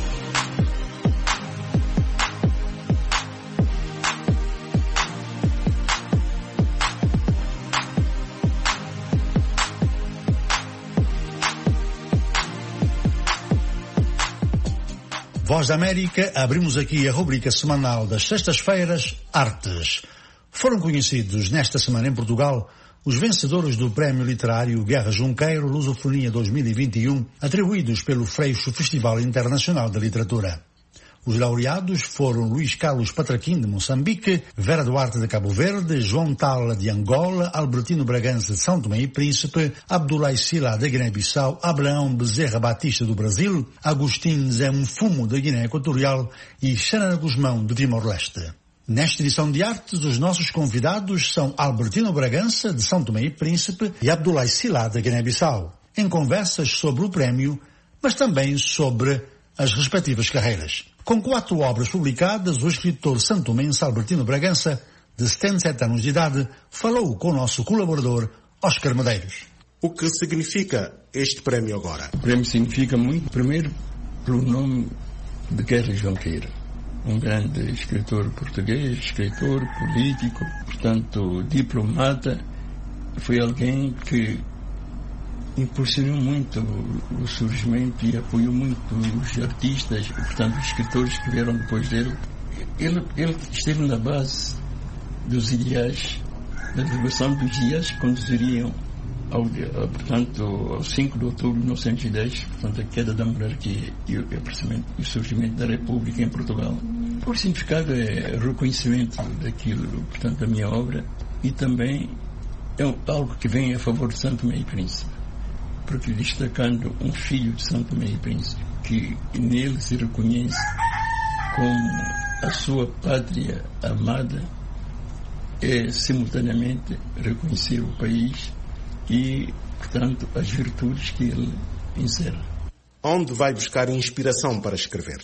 Voz da América, abrimos aqui a rubrica semanal das sextas-feiras, Artes. Foram conhecidos nesta semana em Portugal os vencedores do Prémio Literário Guerra Junqueiro Lusofonia 2021, atribuídos pelo Freixo Festival Internacional de Literatura. Os laureados foram Luís Carlos Patraquim, de Moçambique, Vera Duarte, de Cabo Verde, João Tala, de Angola, Albertino Bragança, de São Tomé e Príncipe, Abdoulaye Sylla, de Guiné-Bissau, Abraão Bezerra Batista, do Brasil, Agostinho Zé Mfumo, da Guiné Equatorial e Xanana Guzmão, de Timor-Leste. Nesta edição de artes, os nossos convidados são Albertino Bragança, de São Tomé e Príncipe, e Abdoulaye Sylla, de Guiné-Bissau, em conversas sobre o prémio, mas também sobre as respectivas carreiras. Com 4 obras publicadas, o escritor santomense Albertino Bragança, de 77 anos de idade, falou com o nosso colaborador Oscar Medeiros. O que significa este prémio agora? O prémio significa muito, primeiro, pelo nome de Guerra Junqueiro. Um grande escritor português, escritor, político, portanto, diplomata. Foi alguém que impulsionou muito o surgimento e apoiou muito os artistas, portanto, os escritores que vieram depois dele. Ele esteve na base dos ideais, da divulgação dos ideais que conduziriam ao 5 de outubro de 1910, portanto, a queda da monarquia e o surgimento da República em Portugal. Por significado é reconhecimento daquilo, portanto, da minha obra, e também é algo que vem a favor de São Tomé e Príncipe, porque destacando um filho de São Tomé e Príncipe, que nele se reconhece como a sua pátria amada, é simultaneamente reconhecer o país e, portanto, as virtudes que ele encerra. Onde vai buscar inspiração para escrever?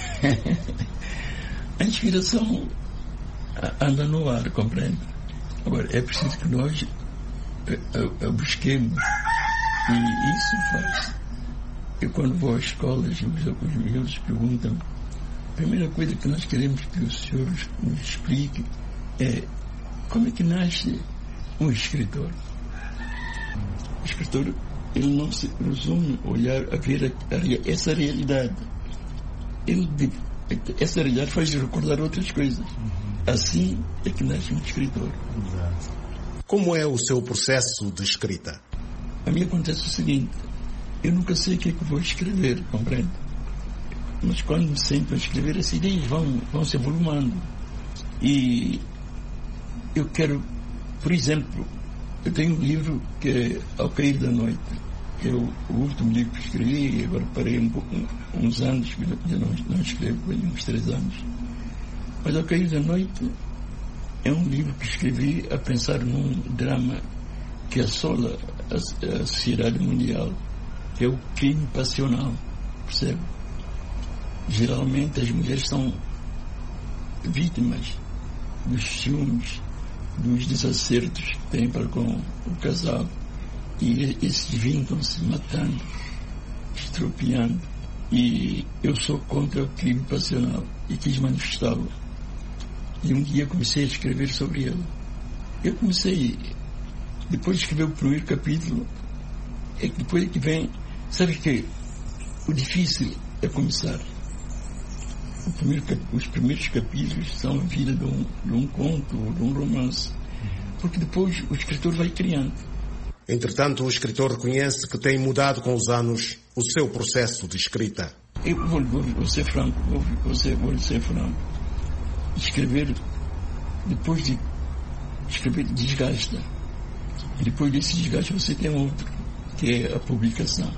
A inspiração anda no ar, compreende? Agora, é preciso que nós a busquemos. E isso faz. Eu, quando vou às escolas, os miúdos perguntam, a primeira coisa que nós queremos que os senhores nos expliquem é como é que nasce um escritor. O escritor, ele não se resume a olhar, a ver essa realidade. Essa realidade faz recordar outras coisas. Assim é que nasce um escritor. Como é o seu processo de escrita? A mim acontece o seguinte, eu nunca sei o que é que vou escrever, compreende? Mas quando me sento a escrever, as ideias vão se avolumando. E eu quero, por exemplo, eu tenho um livro que é Ao Cair da Noite, que é o último livro que escrevi, e agora parei uns anos, já não escrevo, uns 3 anos. Mas Ao Cair da Noite é um livro que escrevi a pensar num drama que assola a sociedade mundial, que é o crime passional, percebe? Geralmente as mulheres são vítimas dos ciúmes, dos desacertos que têm para com o casal, e esses vingam-se matando, estropiando, e eu sou contra o crime passional e quis manifestá-lo. E um dia comecei a escrever sobre ele. Eu comecei, depois de escrever o primeiro capítulo, é que depois é que vem, sabe que o difícil é começar. Os primeiros capítulos são a vida de um conto, de um romance, porque depois o escritor vai criando. Entretanto, o escritor reconhece que tem mudado com os anos o seu processo de escrita. Eu vou ser franco, vou ser franco. Escrever, depois de escrever, desgasta. E depois desse desgaste você tem outro, que é a publicação.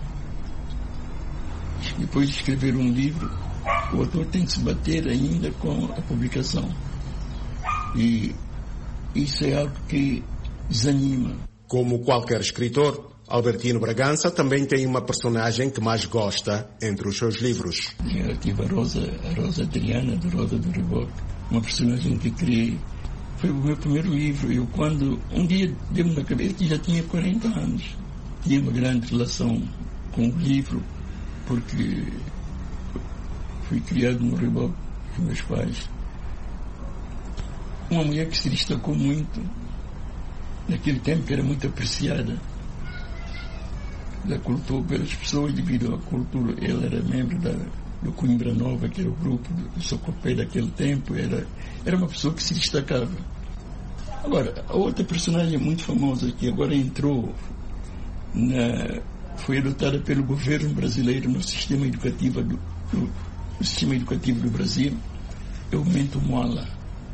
Depois de escrever um livro, o autor tem que se bater ainda com a publicação. E isso é algo que desanima. Como qualquer escritor, Albertino Bragança também tem uma personagem que mais gosta entre os seus livros. Eu tive a Rosa Adriana, de Rosa do Reboque, uma personagem que criei. Foi o meu primeiro livro. Eu, quando um dia deu-me na cabeça que já tinha 40 anos. Tinha uma grande relação com o livro, porque fui criado no Reboque com meus pais. Uma mulher que se destacou muito naquele tempo, que era muito apreciada da cultura pelas pessoas devido à cultura. Ela era membro do Coimbra Nova, que era o grupo do Socopé daquele tempo. Era uma pessoa que se destacava. Agora, a outra personagem muito famosa que agora entrou, foi adotada pelo governo brasileiro no sistema educativo do Brasil, é o Mento Moala.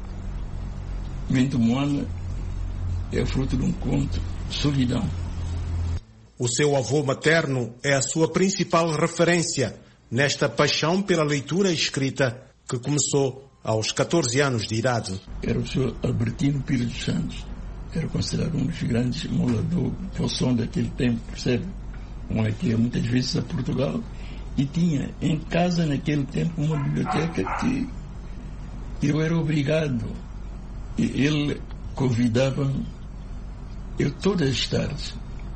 Mento Moala é fruto de um conto, Solidão. O seu avô materno é a sua principal referência nesta paixão pela leitura e escrita que começou aos 14 anos de idade. Era o senhor Albertino Pires dos Santos. Era considerado um dos grandes moladores poção daquele tempo, percebe? Que muitas vezes a Portugal, e tinha em casa naquele tempo uma biblioteca que eu era obrigado. Ele convidava-me, eu todas as tardes,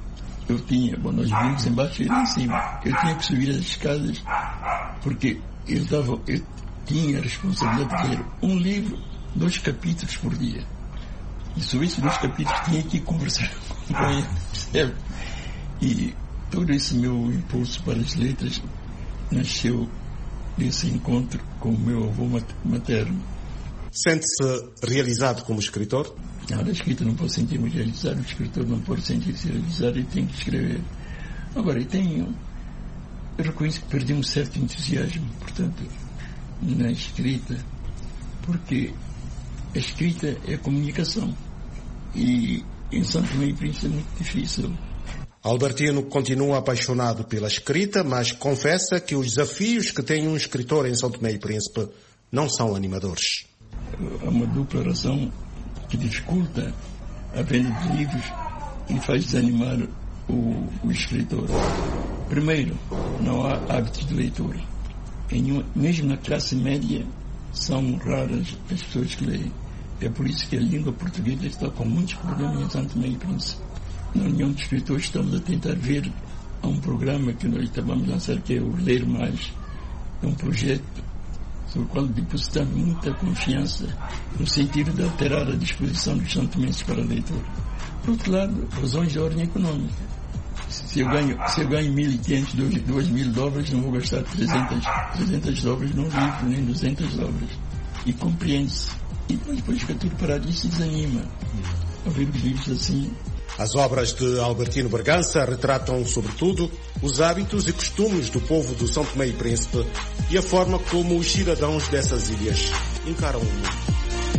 nós vimos embaixo e ele em cima, eu tinha que subir as escadas, porque eu tinha a responsabilidade de ler um livro, 2 capítulos por dia. E sobre esses 2 capítulos tinha que conversar com ele, percebe? E todo esse meu impulso para as letras nasceu desse encontro com o meu avô materno. Sente-se realizado como escritor? Da escrita não posso sentir-me realizado, o escritor não pode sentir-se realizado e tem que escrever. Agora, eu reconheço que perdi um certo entusiasmo, portanto, na escrita, porque a escrita é comunicação e em São Tomé e Príncipe é muito difícil. Albertino continua apaixonado pela escrita, mas confessa que os desafios que tem um escritor em São Tomé e Príncipe não são animadores. Há uma dupla razão que dificulta a venda de livros e faz desanimar o escritor. Primeiro, não há hábitos de leitura. Mesmo na classe média, são raras as pessoas que leem. É por isso que a língua portuguesa está com muitos problemas em São Tomé e Príncipe. Na União de Escritores estamos a tentar ver a um programa que nós acabamos de lançar, que é o Ler Mais. É um projeto sobre o qual depositamos muita confiança no sentido de alterar a disposição dos santomenses para a leitura. Por outro lado, razões de ordem econômica. Se eu ganho 1.500, 2.000 dólares, não vou gastar 300 dólares num livro, nem 200 dólares. E compreende-se. E depois fica tudo parado e se desanima a ver os livros assim. As obras de Albertino Bragança retratam, sobretudo, os hábitos e costumes do povo do São Tomé e Príncipe e a forma como os cidadãos dessas ilhas encaram o mundo.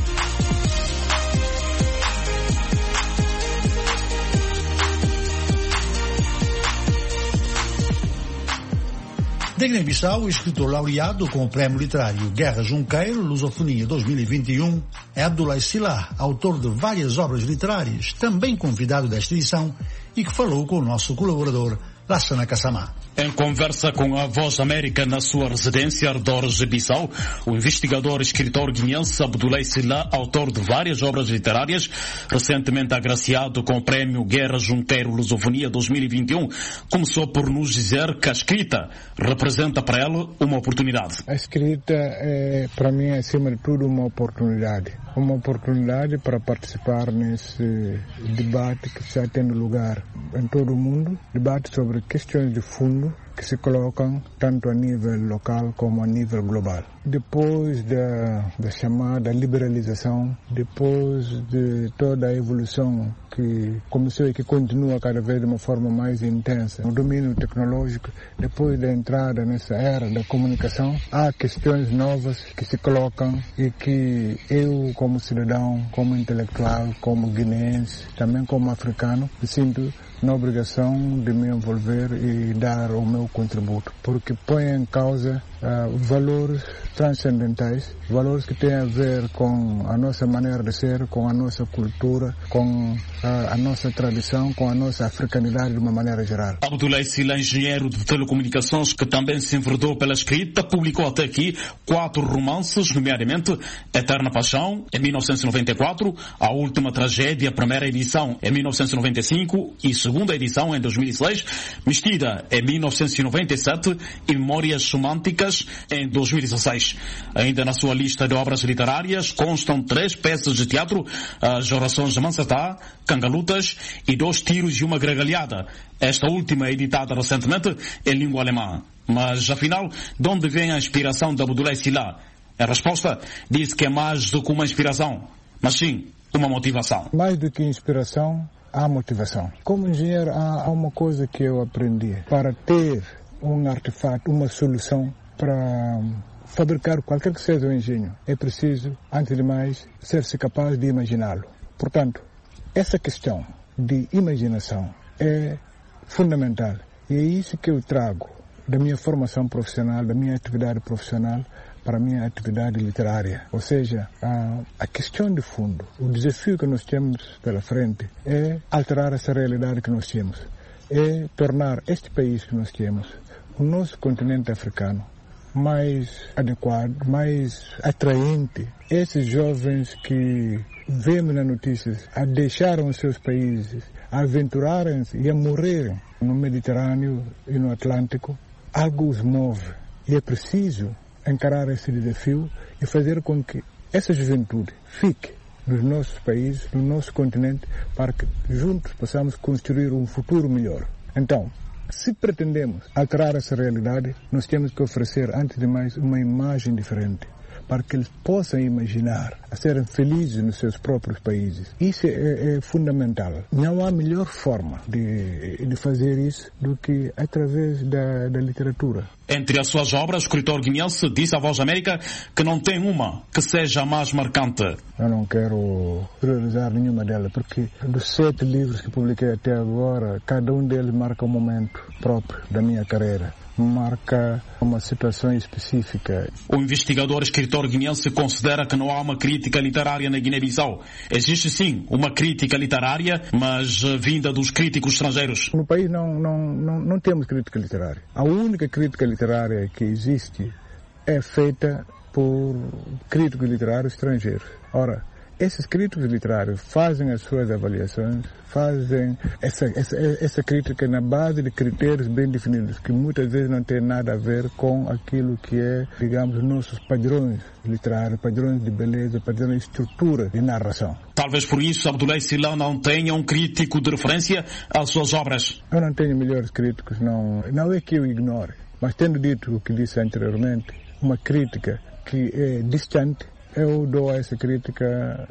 Da Guiné-Bissau, o escritor laureado com o prémio literário Guerra Junqueiro, Lusofonia 2021, é Abdoulaye Sylla, autor de várias obras literárias, também convidado desta edição, e que falou com o nosso colaborador, Lassana Kassamá. Em conversa com a Voz América na sua residência Ardores de Bissau, o investigador e escritor guineense Abdoulaye Sylla, autor de várias obras literárias, recentemente agraciado com o prémio Guerra Junqueiro Lusofonia 2021, começou por nos dizer que a escrita representa para ele uma oportunidade. A escrita é, para mim, acima de tudo, uma oportunidade para participar nesse debate que está tendo lugar em todo o mundo, debate sobre questões de fundo que se colocam tanto a nível local como a nível global. Depois da chamada liberalização, depois de toda a evolução que começou e que continua cada vez de uma forma mais intensa, o domínio tecnológico, depois da entrada nessa era da comunicação, há questões novas que se colocam e que eu, como cidadão, como intelectual, como guineense, também como africano, me sinto na obrigação de me envolver e dar o meu contributo, porque põe em causa valores transcendentais, valores que têm a ver com a nossa maneira de ser, com a nossa cultura, com a nossa tradição, com a nossa africanidade de uma maneira geral. Abdoulaye Sylla, engenheiro de telecomunicações que também se enverdou pela escrita, publicou até aqui 4 romances, nomeadamente Eterna Paixão, em 1994, A Última Tragédia, primeira edição, em 1995 e segunda edição, em 2006, Mestida, em 1997 e Memórias Românticas, em 2016. Ainda na sua lista de obras literárias constam 3 peças de teatro, As Orações de Mansatá, Cangalutas e 2 Tiros e uma Gargalhada. Esta última é editada recentemente em língua alemã. Mas, afinal, de onde vem a inspiração de Abdoulaye Sylla? A resposta diz que é mais do que uma inspiração, mas sim uma motivação. Mais do que inspiração, há motivação. Como engenheiro, há uma coisa que eu aprendi. Para ter um artefato, uma solução para fabricar qualquer que seja o engenho, é preciso, antes de mais, ser-se capaz de imaginá-lo. Portanto, essa questão de imaginação é fundamental. E é isso que eu trago da minha formação profissional, da minha atividade profissional, para a minha atividade literária. Ou seja, a questão de fundo, o desafio que nós temos pela frente é alterar essa realidade que nós temos, é tornar este país que nós temos, o nosso continente africano, mais adequado, mais atraente. Esses jovens que vemos nas notícias a deixaram os seus países, a aventurarem-se e a morrerem no Mediterrâneo e no Atlântico, algo os move. E é preciso encarar esse desafio e fazer com que essa juventude fique nos nossos países, no nosso continente, para que juntos possamos construir um futuro melhor. Então, se pretendemos alterar essa realidade, nós temos que oferecer, antes de mais, uma imagem diferente, para que eles possam imaginar a serem felizes nos seus próprios países. Isso é fundamental. Não há melhor forma de fazer isso do que através da literatura. Entre as suas obras, o escritor guineense disse à Voz da América que não tem uma que seja a mais marcante. Eu não quero priorizar nenhuma delas, porque dos 7 livros que publiquei até agora, cada um deles marca um momento próprio da minha carreira. Marca uma situação específica. O investigador escritor guineense considera que não há uma crítica literária na Guiné-Bissau. Existe sim uma crítica literária, mas vinda dos críticos estrangeiros. No país não temos crítica literária. A única crítica literária que existe é feita por críticos literários estrangeiros. Ora, esses críticos literários fazem as suas avaliações, fazem essa crítica na base de critérios bem definidos, que muitas vezes não tem nada a ver com aquilo que é, digamos, nossos padrões literários, padrões de beleza, padrões de estrutura de narração. Talvez por isso Abdoulaye Sylla não tenha um crítico de referência às suas obras. Eu não tenho melhores críticos, não é que eu ignore, mas tendo dito o que disse anteriormente, uma crítica que é distante, eu dou a essa crítica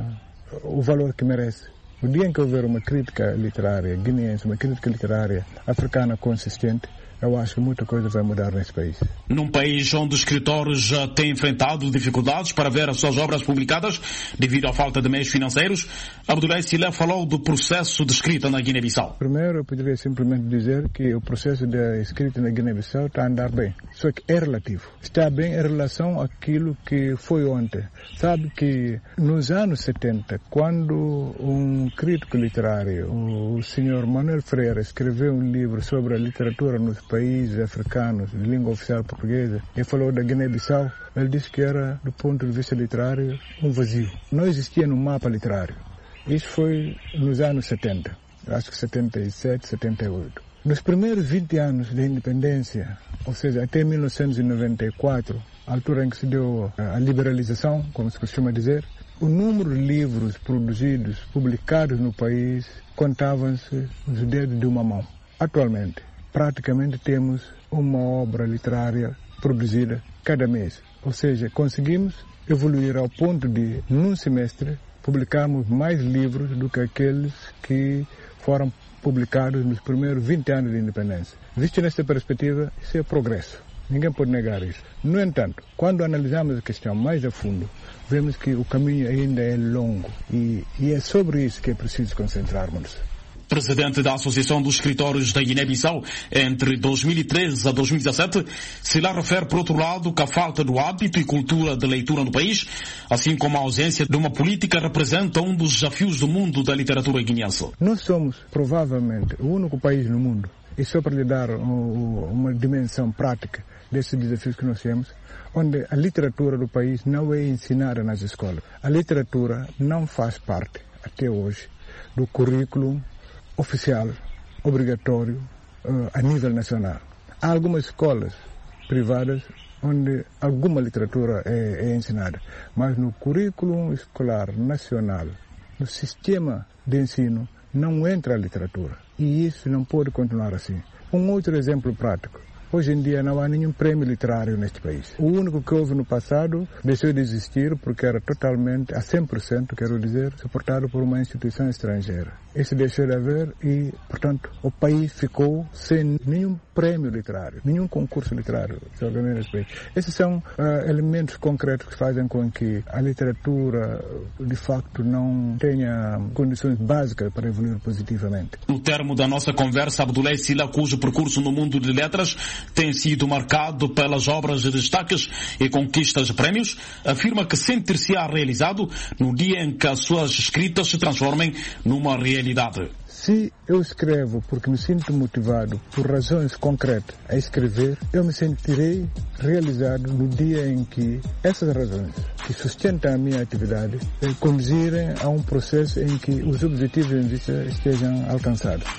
o valor que merece. O dia em que houver uma crítica literária guineense, uma crítica literária africana consistente, eu acho que muita coisa vai mudar nesse país. Num país onde os escritores já têm enfrentado dificuldades para ver as suas obras publicadas devido à falta de meios financeiros, Abdoulaye Sylla falou do processo de escrita na Guiné-Bissau. Primeiro, eu poderia simplesmente dizer que o processo de escrita na Guiné-Bissau está a andar bem. Só que é relativo. Está bem em relação àquilo que foi ontem. Sabe que nos anos 70, quando um crítico literário, o senhor Manuel Freire, escreveu um livro sobre a literatura nos países africanos de língua oficial portuguesa e falou da Guiné-Bissau, ele disse que era, do ponto de vista literário, um vazio. Não existia no mapa literário. Isso foi nos anos 70, acho que 77, 78. Nos primeiros 20 anos da independência, ou seja, até 1994, a altura em que se deu a liberalização, como se costuma dizer, o número de livros produzidos, publicados no país, contavam-se os dedos de uma mão. Atualmente, praticamente temos uma obra literária produzida cada mês. Ou seja, conseguimos evoluir ao ponto de, num semestre, publicarmos mais livros do que aqueles que foram publicados nos primeiros 20 anos de independência. Visto nesta perspectiva, isso é progresso. Ninguém pode negar isso. No entanto, quando analisamos a questão mais a fundo, vemos que o caminho ainda é longo e é sobre isso que é preciso concentrarmos. Presidente da Associação dos Escritores da Guiné-Bissau, entre 2013 a 2017, Sylla refere, por outro lado, que a falta do hábito e cultura de leitura no país, assim como a ausência de uma política, representa um dos desafios do mundo da literatura guineense. Nós somos, provavelmente, o único país no mundo, e só para lhe dar uma dimensão prática desses desafios que nós temos, onde a literatura do país não é ensinada nas escolas. A literatura não faz parte, até hoje, do currículo oficial, obrigatório, a nível nacional. Há algumas escolas privadas onde alguma literatura é ensinada, mas no currículo escolar nacional, no sistema de ensino, não entra a literatura. E isso não pode continuar assim. Um outro exemplo prático. Hoje em dia não há nenhum prémio literário neste país. O único que houve no passado deixou de existir porque era totalmente, a 100%, quero dizer, suportado por uma instituição estrangeira. Isso deixou de haver e, portanto, o país ficou sem nenhum prémio literário, nenhum concurso literário se organiza neste país. Esses são elementos concretos que fazem com que a literatura, de facto, não tenha condições básicas para evoluir positivamente. No termo da nossa conversa, Abdoulaye Sylla, cujo percurso no mundo de letras tem sido marcado pelas obras de destaques e conquistas de prémios, afirma que sentir-se-á realizado no dia em que as suas escritas se transformem numa realidade. Se eu escrevo porque me sinto motivado por razões concretas a escrever, eu me sentirei realizado no dia em que essas razões que sustentam a minha atividade conduzirem a um processo em que os objetivos em vista estejam alcançados.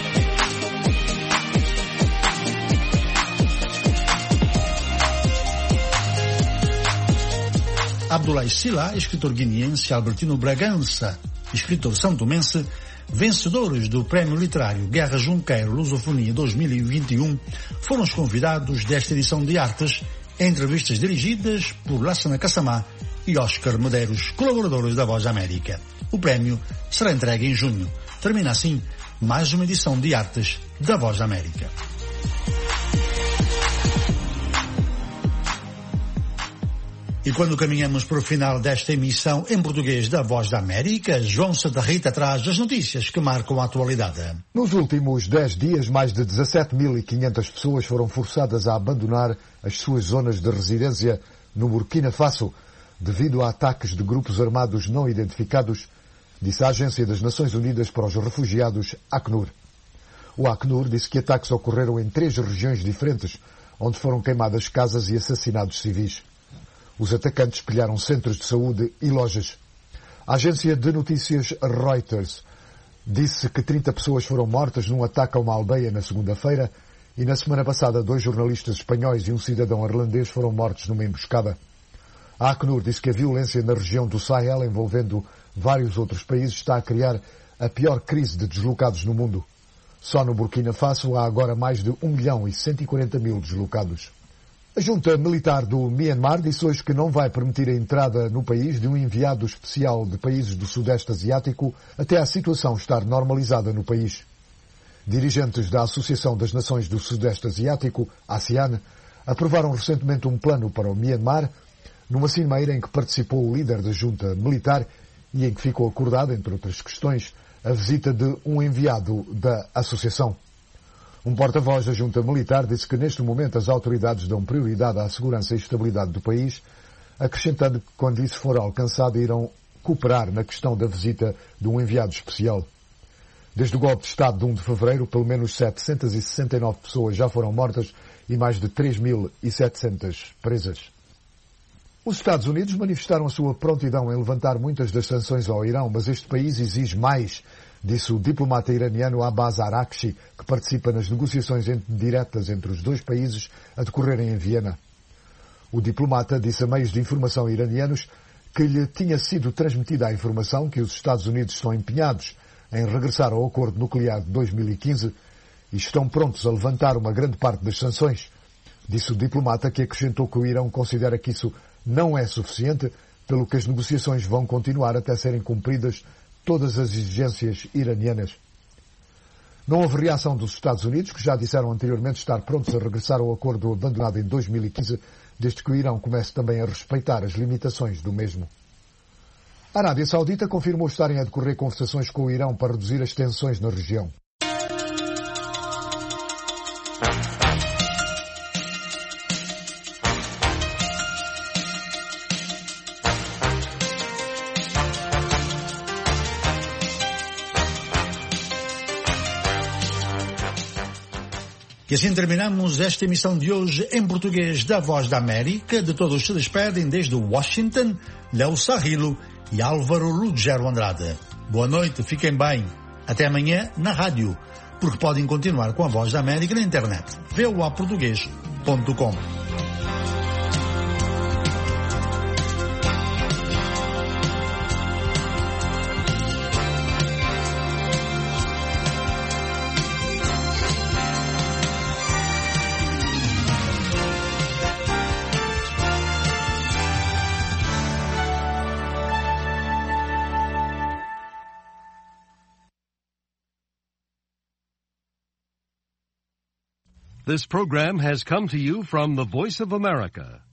Abdoulaye Sylla, escritor guineense, Albertino Bragança, escritor santomense, vencedores do Prémio Literário Guerra Junqueiro Lusofonia 2021, foram os convidados desta edição de Artes, entrevistas dirigidas por Lassana Kassamá e Oscar Medeiros, colaboradores da Voz da América. O prémio será entregue em junho. Termina assim mais uma edição de Artes da Voz da América. E quando caminhamos para o final desta emissão em português da Voz da América, João Santa Rita traz as notícias que marcam a atualidade. Nos últimos 10 dias, mais de 17.500 pessoas foram forçadas a abandonar as suas zonas de residência no Burkina Faso, devido a ataques de grupos armados não identificados, disse a Agência das Nações Unidas para os Refugiados, ACNUR. O ACNUR disse que ataques ocorreram em 3 regiões diferentes, onde foram queimadas casas e assassinados civis. Os atacantes pilharam centros de saúde e lojas. A agência de notícias Reuters disse que 30 pessoas foram mortas num ataque a uma aldeia na segunda-feira e na semana passada 2 jornalistas espanhóis e um cidadão irlandês foram mortos numa emboscada. A ACNUR disse que a violência na região do Sahel, envolvendo vários outros países, está a criar a pior crise de deslocados no mundo. Só no Burkina Faso há agora mais de 1.140.000 deslocados. A junta militar do Myanmar disse hoje que não vai permitir a entrada no país de um enviado especial de países do Sudeste Asiático até a situação estar normalizada no país. Dirigentes da Associação das Nações do Sudeste Asiático, ASEAN, aprovaram recentemente um plano para o Myanmar, numa cimeira em que participou o líder da junta militar e em que ficou acordada, entre outras questões, a visita de um enviado da associação. Um porta-voz da junta militar disse que neste momento as autoridades dão prioridade à segurança e estabilidade do país, acrescentando que quando isso for alcançado irão cooperar na questão da visita de um enviado especial. Desde o golpe de Estado de 1 de fevereiro, pelo menos 769 pessoas já foram mortas e mais de 3.700 presas. Os Estados Unidos manifestaram a sua prontidão em levantar muitas das sanções ao Irão, mas este país exige mais, disse o diplomata iraniano Abbas Araghchi, que participa nas negociações diretas entre os 2 países a decorrerem em Viena. O diplomata disse a meios de informação iranianos que lhe tinha sido transmitida a informação que os Estados Unidos estão empenhados em regressar ao acordo nuclear de 2015 e estão prontos a levantar uma grande parte das sanções. Disse o diplomata, que acrescentou que o Irão considera que isso não é suficiente, pelo que as negociações vão continuar até serem cumpridas todas as exigências iranianas. Não houve reação dos Estados Unidos, que já disseram anteriormente estar prontos a regressar ao acordo abandonado em 2015, desde que o Irão comece também a respeitar as limitações do mesmo. A Arábia Saudita confirmou estarem a decorrer conversações com o Irão para reduzir as tensões na região. E assim terminamos esta emissão de hoje em português da Voz da América. De todos se despedem desde Washington, Léo Sarrilo e Álvaro Lugero Andrade. Boa noite, fiquem bem. Até amanhã na rádio, porque podem continuar com a Voz da América na internet. voaportugues.com. This program has come to you from the Voice of America,